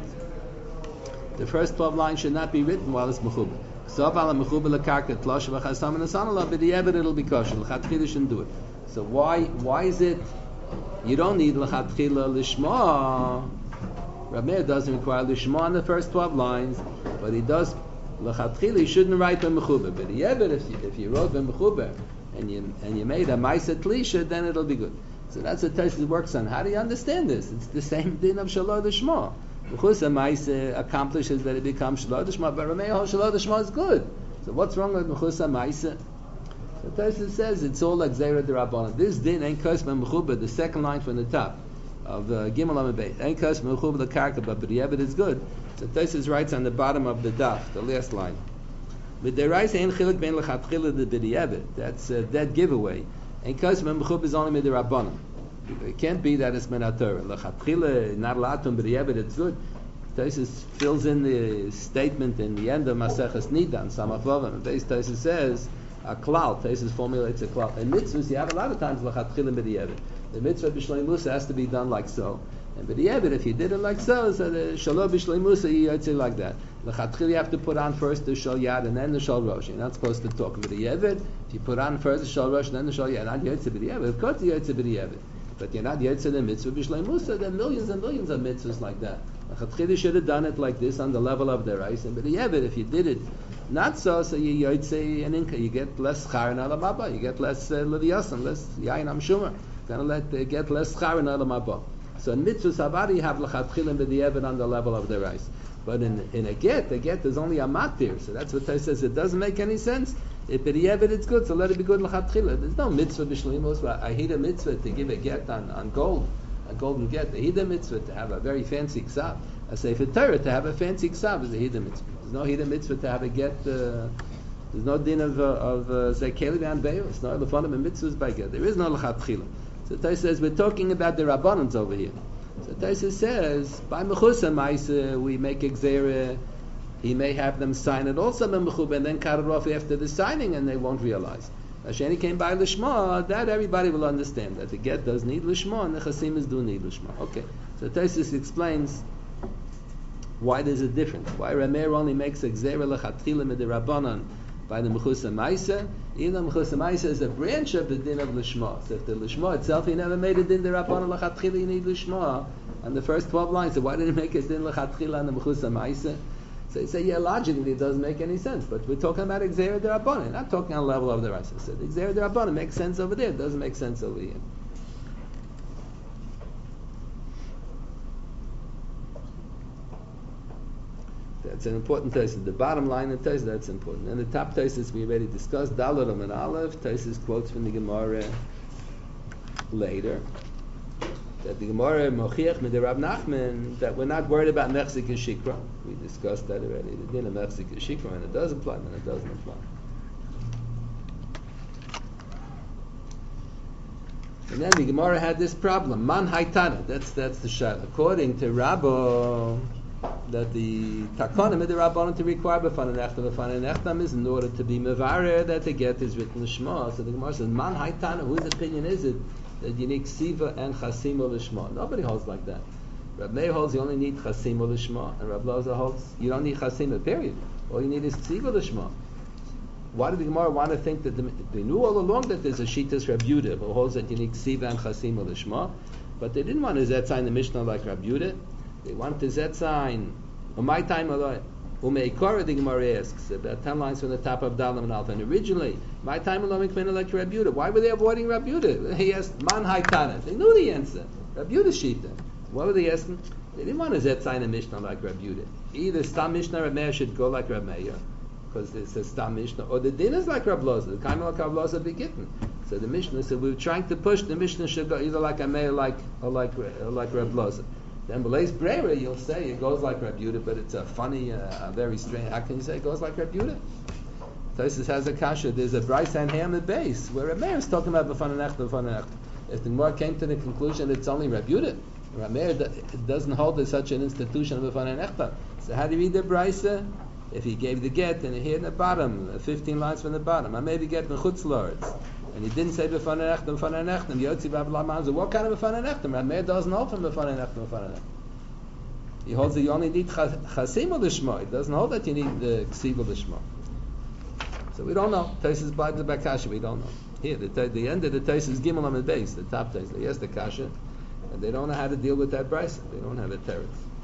The first twelve lines should not be written while it's mechuber. So if ala mechuber l'karka tlosh v'chasam and asanala, but the evid it'll be kosher. L'chatchila shouldn't do it. So why why is it you don't need l'chatchila lishma? Reb Meir doesn't require lishma on the first twelve lines, but he does l'chatchila. He shouldn't write the mechuber. But the evid if you, if you wrote the mechuber and you and you made a ma'isa tlisha, then it'll be good. So that's what Tosfos works on. How do you understand this? It's the same din of Shalom Lishma. Because a Maisa accomplishes that it becomes Shalom Lishma, but Ramei Shalom Lishma is good. So what's wrong with Mechusa Maisa? So Tosfos says it's all like Zera D'Rabbanan. This din ain't Kosma Mechuba, the second line from the top of the Gimel Amabeit. Ain't Kosma Mechuba the Karka, but B'di'evet is good. So Tosfos writes on the bottom of the daf, the last line. With the Reis ain't Chilik Ben L'Chatchila the B'di'evet. That's a dead giveaway. And Kosma Mechub is only Midirabbanan. It can't be that it's Menatorah. L'chatchila, not allowed to, but it's good. Tosfos fills in the statement in the end of Maseches Nidan, Samachvavam. And base Tosfos says, a klal. Tosfos formulates a klal. In mitzvahs, you have a lot of times l'chatchila b'di'evet. The mitzvah b'shlei musa has to be done like so. And b'di'evet, if you did it like so, so the shalom b'shlei musa, you would say like that. L'chatchila, you have to put on first the shal yad and then the shal rosh. You're not supposed to talk b'di'evet. If you put on first the shal rosh and then the shal yad, not yotze b'di'evet. Of course, you're yotze b'di'evet. But you're not yotze the mitzvah b'shlei musa. There are millions and millions of mitzvahs like that. L'chatchila should have done it like this on the level of their ice. And b'di'evet, if you did it not so, so you yotze an inka. You get less schar in alam haba. You get less leviyasan, less yain am shumar. Gonna let uh, get less schar in alam haba. So in mitzvahs habari you have l'chatchila and b'di'evet on the level of their ice. But in in a get, a get is only a matir. So that's what Tosfos says. It doesn't make any sense. If b'di'evet it's good, so let it be good l'chatchila. There's no mitzvah b'shlimos. I hate a mitzvah to give a get on, on gold, a golden get. A hida mitzvah to have a very fancy ksav. A sefer Torah to have a fancy ksav is a hida mitzvah. There's no hida mitzvah to have a get. Uh, there's no din of uh, of zekeli uh, and beis. No the fundamental mitzvahs by get. There is no l'chatchila. So Tosfos says we're talking about the rabbanans over here. So Tosfos says by mechusa ma'isa we make a gzera. He may have them sign it also b'mechuba and then cut it off after the signing and they won't realize. Hasheni came by lishma, that everybody will understand that the get does need lishma and the chasimas do need lishma. Okay, so Tosfos explains why there's a difference. Why Reb Meir only makes a gzera lechatchila midirabanan by the Mechusa Maisa, even though Mechusa Maisa is a branch of the din of Lishma. So if the Lishma itself, he never made a din the Rabbanan L'chatchila, you need Lishma. On the first twelve lines, so why did he make a din L'chatchila on the Mechusa Maisa? So you say, yeah, logically it doesn't make any sense, but we're talking about Xera de Rabbanan, not talking on the level of the Raisa. So the Xera de Rabbanan makes sense over there, it doesn't make sense over here. That's an important tesis. The bottom line of tesis, that's important. And the top tesis we already discussed, Dalaram and Aleph, tesis quotes from the Gemara later. That the Gemara Mochiach with the Rav Nachman, that we're not worried about Mechzik and Shikra. We discussed that already. The din of Mechzik and Shikra, and it does apply, and it doesn't apply. And then the Gemara had this problem. Man Haitana, that's that's the shayla. According to Rabbo, that the takonim of the Rabbanon to require b'fana nechtam b'fana nechtam is in order to be mevarer that the get is written l'shma. So the Gemara says, Man Haitana, whose opinion is it that you need ksiva and chasima l'shma? Nobody holds like that. Rab Meir holds you only need chasima l'shma, and Rab Loza holds you don't need chasima, period. All you need is ksiva l'shma. Why did the Gemara want to think that the, they knew all along that there's a Shitas Rab Yehuda who holds that you need ksiva and chasima l'shma, but they didn't want to zet sign the Mishnah like Rab Yehuda. They wanted to zet sign on my time alone. Umeikora, the Gemara asks, about ten lines from the top of Dalam and Alpha. And originally, my time alone came like Rab Yehuda. Why were they avoiding Rab Yehuda? He asked, Man Haitana. They knew the answer. Rab Yehuda Shita. What were they asking? They didn't want to zet sign a Mishnah like Rab Yehuda. Either Stam Mishnah Rab Meir should go like Rab Meir, because it says Stam Mishnah, or the din is like Rab Loza. The Kaimel like Rab Loza begitten. So the Mishnah said, we were trying to push the Mishnah should go either like a Meir like, or like, or like Rab Loza. Then B'leis Breira, you'll say it goes like Rab Yehuda, but it's a funny, uh, a very strange. How can you say it goes like Rab Yehuda? Tosfos has a kasha. There's a Bryce and Hamid base where Rab Meir is talking about b'fana nechta, b'fana nechta. If the Gemara came to the conclusion it's only Rab Yehuda, Rab Meir doesn't hold there's such an institution of b'fana nechta. So how do you read the Bryce? If he gave the get and here in the bottom, fifteen lines from the bottom, I maybe get mechutz lords. And he didn't say b'fana nechtam, b'fana nechtam. Yotzi b'avla manzo. What kind of b'fana nechtam? Rab Meir doesn't hold from b'fana nechtam, b'fana nechtam. He holds that you only need chasim or l'shma. He doesn't hold that you need the ksiv or l'shma. So we don't know. Tosfos blinds about kasha. We don't know. Here, the, the end of the Tosfos is gimel on the base, the top Tosfos. Yes, the kasha, and they don't know how to deal with that brisa. They don't have a teretz.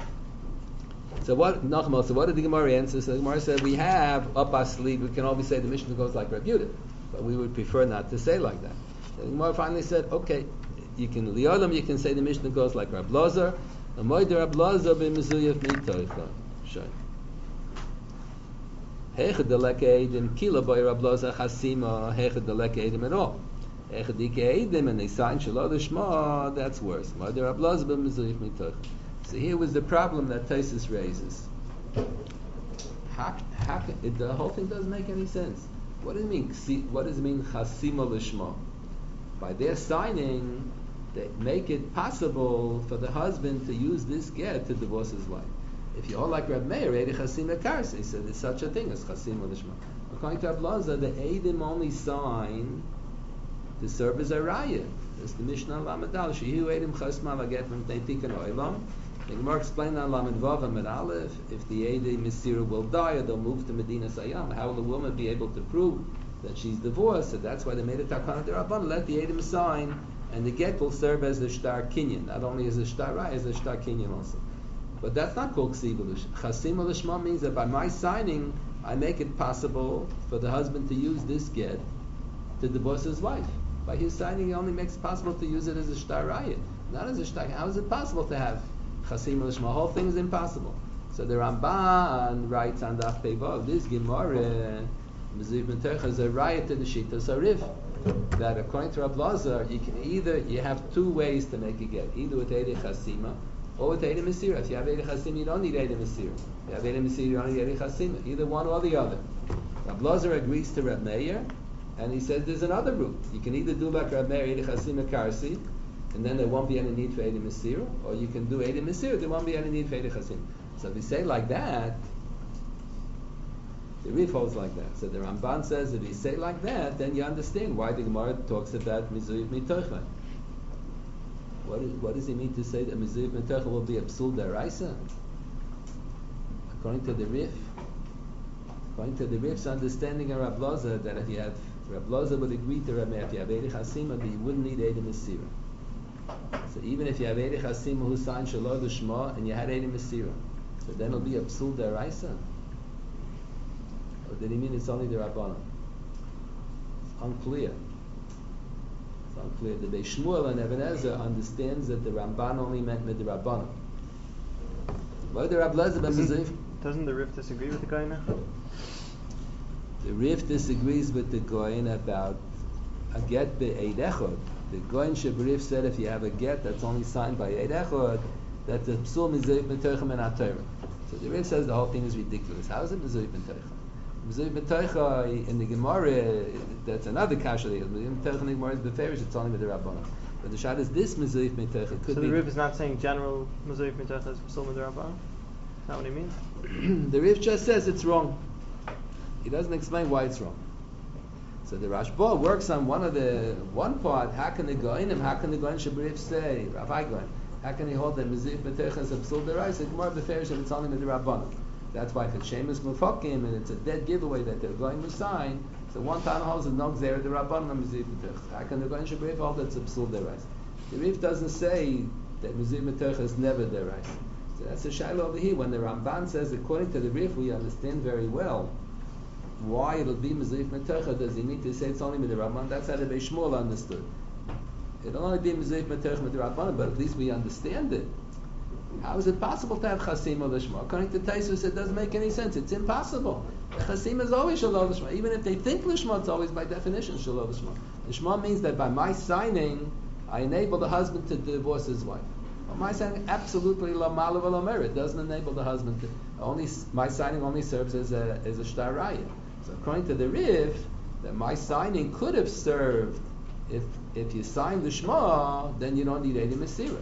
So what? Nachmal. So what did the Gemara answer? So the Gemara said we have up our sleeve. We can always say the Mishnah goes like Rab Yehuda, but we would prefer not to say like that. The Gemara finally said, okay, you can liolam. You can say the Mishnah goes like Rab Lozer. The moider Rab Lozer b'mezuyaf mitoicha. Sure. Hechad deleke edim kila boy Rab Lozer chasima. Hechad deleke edim at all. Hechad dike edim and they sign shalom l'shma. That's worse. Moider Rab Lozer b'mezuyaf mitoicha. So here was the problem that Tosfos raises. How, how can, it, the whole thing doesn't make any sense. What does it mean? What does it mean chasima l'shma? By their signing, they make it possible for the husband to use this get to divorce his wife. If you all like Rab Meir, Eidi Chasima Karsi, he said there's such a thing as Chasima L'shma. According to Rab Loza, the Eidim only sign to serve as a raya. It's the Mishnah Lamadal. Shehu Eidim Chasma Laget from Teitik and Oilam. The Gemara explained on Lamed Vav and Aleph, if the Eidim Misira will die or they'll move to Medina Sayyam, how will the woman be able to prove that she's divorced? So that's why they made a Takana D'Rabban, let the Eidim sign, and the get will serve as the shtar kinyan, not only as a shtar raya, as a shtar kinyan also. But that's not called ksiv l'shma. Chasim l'shma means that by my signing, I make it possible for the husband to use this get to divorce his wife. By his signing, he only makes it possible to use it as a shtar raya, not as a shtar. How is it possible to have chasim l'shma? The whole thing is impossible. So the Ramban writes on Daf Pevav, this Gemara, Mezuv Mentecha is a raya to the Shita Sarif. That according to Rab Lazar, you can either you have two ways to make a get, either with Eidei Chasima or with Eidei Mesira. If you have Eidei Chasima, you don't need Eidei Mesira. If you have Eidei Mesira, you don't need Eidei Chasima. Either one or the other. Rab Lazar agrees to Rab Meir, and he says there's another route. You can either do like Rab Meir, Eidei Chasima Karsi, and then there won't be any need for Eidei Mesira, or you can do Eidei Mesira, there won't be any need for Eidei Chasima. So if you say like that, the Rif holds like that. So the Ramban says if you say like that, then you understand why the Gemara talks about Mizuyev Mitocha. What, is, what does he mean to say that Mizuyev Mitocha will be a Psul Daraisa? According to the Rif, According to the Rif's understanding of Rab Loza, that if you have, Rab Loza would agree to Rab Meir, if you have Eidei Chasima, then you wouldn't need Eidei Mesira. So even if you have Eidei Chasima who signed Shalom L'Shma, and you had Eidei Mesira, so then it'll be a Psul Deraisa? Or did he mean it's only the Rabbanon? It's unclear. It's unclear. The Beis Shmuel and Eben Ezra understands that the Ramban only meant with the Rabbanon. Why the Rab Loza ben Mezif? Doesn't the Rif disagree with the guy now? The Rif disagrees with the Goyen about a get be'eid echod. The Goyen Shebrif said if you have a get that's only signed by eid echod, that the psul mizayif b'toichem and atayra. So the Rif says the whole thing is ridiculous. How is it mizayif b'toichem? Mizayif b'toichem in the Gemara, that's another kasha. Mizayif b'toichem in the Gemara is beferish. It's only with the Rabbanon. But the shad is this mizayif b'toichem could so be. the Rif is not saying general Mizayif B'Toich is Psul Midrabban? Is that what he means? The Rif just says it's wrong. He doesn't explain why it's wrong. So the Rashba works on one of the one part. How can the Goinim, how can the Goin Shabrif say, Rav Goin, how can he hold that Mizif B'Teich is a Psul Deraisa? The Gemara beferish and it's only with the Rabbanon. That's why if it's Shemus Mufakim and it's a dead giveaway that they're going to sign, so one time holds a no Gzera the Rabbanon on Mizif B'Teich. How can the Goin Shabrif hold that it's a Psul Deraisa? The Rif doesn't say that Mizif B'Teich is never Deraisa. So that's a shaila over here. When the Ramban says, according to the Rif, we understand very well why it'll be Mizayif Metecha. Does he need to say it's only with the Rabban? That's how the Beis Shmuel understood. It'll only be Mizayif Metecha with the Rabban, but at least we understand it. How is it possible to have Chasima L'Shma? According to Taisus, it doesn't make any sense. It's impossible. Chasima is always Shalom L'Shma. Even if they think L'Shma, it's always by definition Shalom L'Shma. L'Shma means that by my signing, I enable the husband to divorce his wife. Well, my signing absolutely la malav la merit. It doesn't enable the husband to. Only my signing only serves as a as a shtar raya. So according to the Rif, that my signing could have served if if you sign the Shema, then you don't need any Mesira.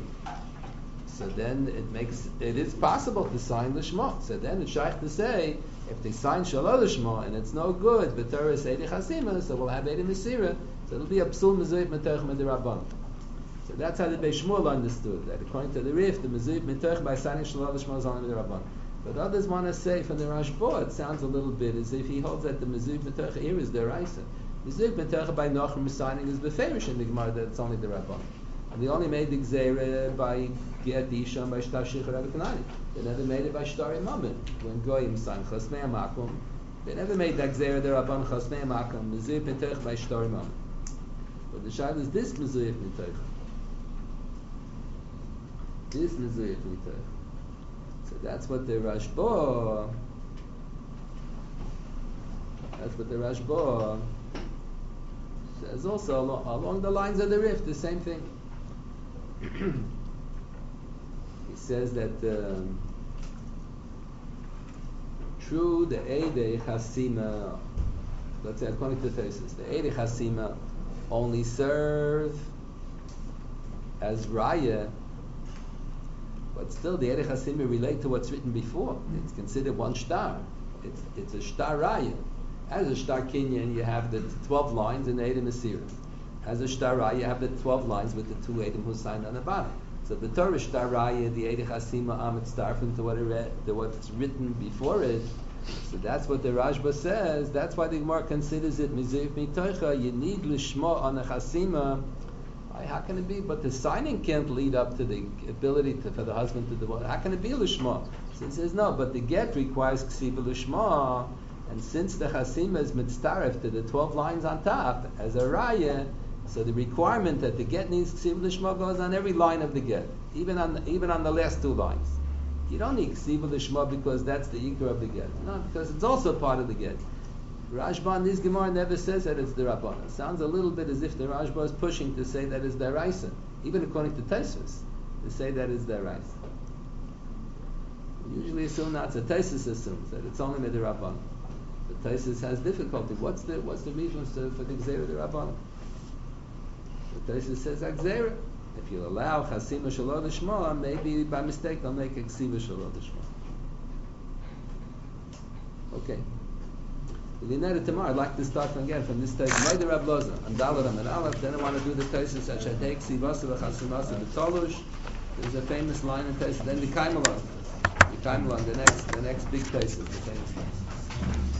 So then it makes it is possible to sign the Shema. So then it's shaykh to say if they sign Shalom Shema and it's no good, but there is Eidei Chasima, so we'll have Eidei Mesira. So it'll be a psul mezuyif metech medirabban. So that's how the Beis Shmuel understood that according to the Rif, the mezuyif metech by signing Shalom Shema is only medirabban. But others want to say from the Rashba, it sounds a little bit as if he holds that the mezuyif metech here is deraisa. Mezuyif metech by Nachum signing is beferish in the Gemara that it's only the Rabban. And they only made the Gzeira by Ged Isha by Shtar Shichar Avikanani. They never made it by Shtar Imamim. When Goyim signed Chasmei Amakum, they never made that Gzeira the Rabban Chasmei Amakum, Mezuyif metech by Shtar Imamim. But the Shad is this Mezuyif metech. This Mezuyif metech. So that's what the Rashba, that's what the Rashba says also along, along the lines of the Rif, the same thing. He says that um, true, the Eidei Chasima, let's say according to the thesis, the Eidei Chasima only serve as Raya, but still the Eidei Chasima relate to what's written before. It's considered one star. It's it's a star Raya. As a Shtar Kinyan, you have the twelve lines in the Eidei Mesira. As a Shtar Raya, you have the twelve lines with the two Eidim who signed on the bottom. So the Torah Shtar Raya, the Eidei Chasima Amit Starfim to what it read, to what's written before it. So that's what the Rashba says. That's why the Gemara considers it Mizuyif Mitoicha. You need Lishma on the Chasima. How can it be? But the signing can't lead up to the ability to, for the husband to divorce. How can it be Lishma? So he says no, but the get requires Ksiva Lishma. And since the Chasima is mitztaref to the twelve lines on top as a raya, so the requirement that the get needs ksiv l'shma goes on every line of the get, even on the, even on the last two lines. You don't need ksiv l'shma because that's the ikar of the get. No, because it's also part of the get. Rashba, this Gemara never says that it's the Rabban. It sounds a little bit as if the Rashba is pushing to say that it's the Raisa, even according to Tosfos, to say that it's the Raisa. We usually assume that the Tosfos assumes that it's only the Rabban. The Tosfos has difficulty. What's the what's the reason for the Gzeira the Rabban? The Tosfos says Gzeira. If you allow Chasima Shalom Lishma, maybe by mistake they'll make a Ksiva Shalom Lishma. Okay. Linera tomorrow, I'd like to start from again from this Tosfos. Ma'adir Rab Loza and Dalaram and Aleph. Then I want to do the Tosfos that should take Ksivasa v'Chasimasa v'Tolush. There's a famous line in Tosfos. Then the Kaimalon, the Kaimalon, the next the next big Tosfos, the famous Tosfos.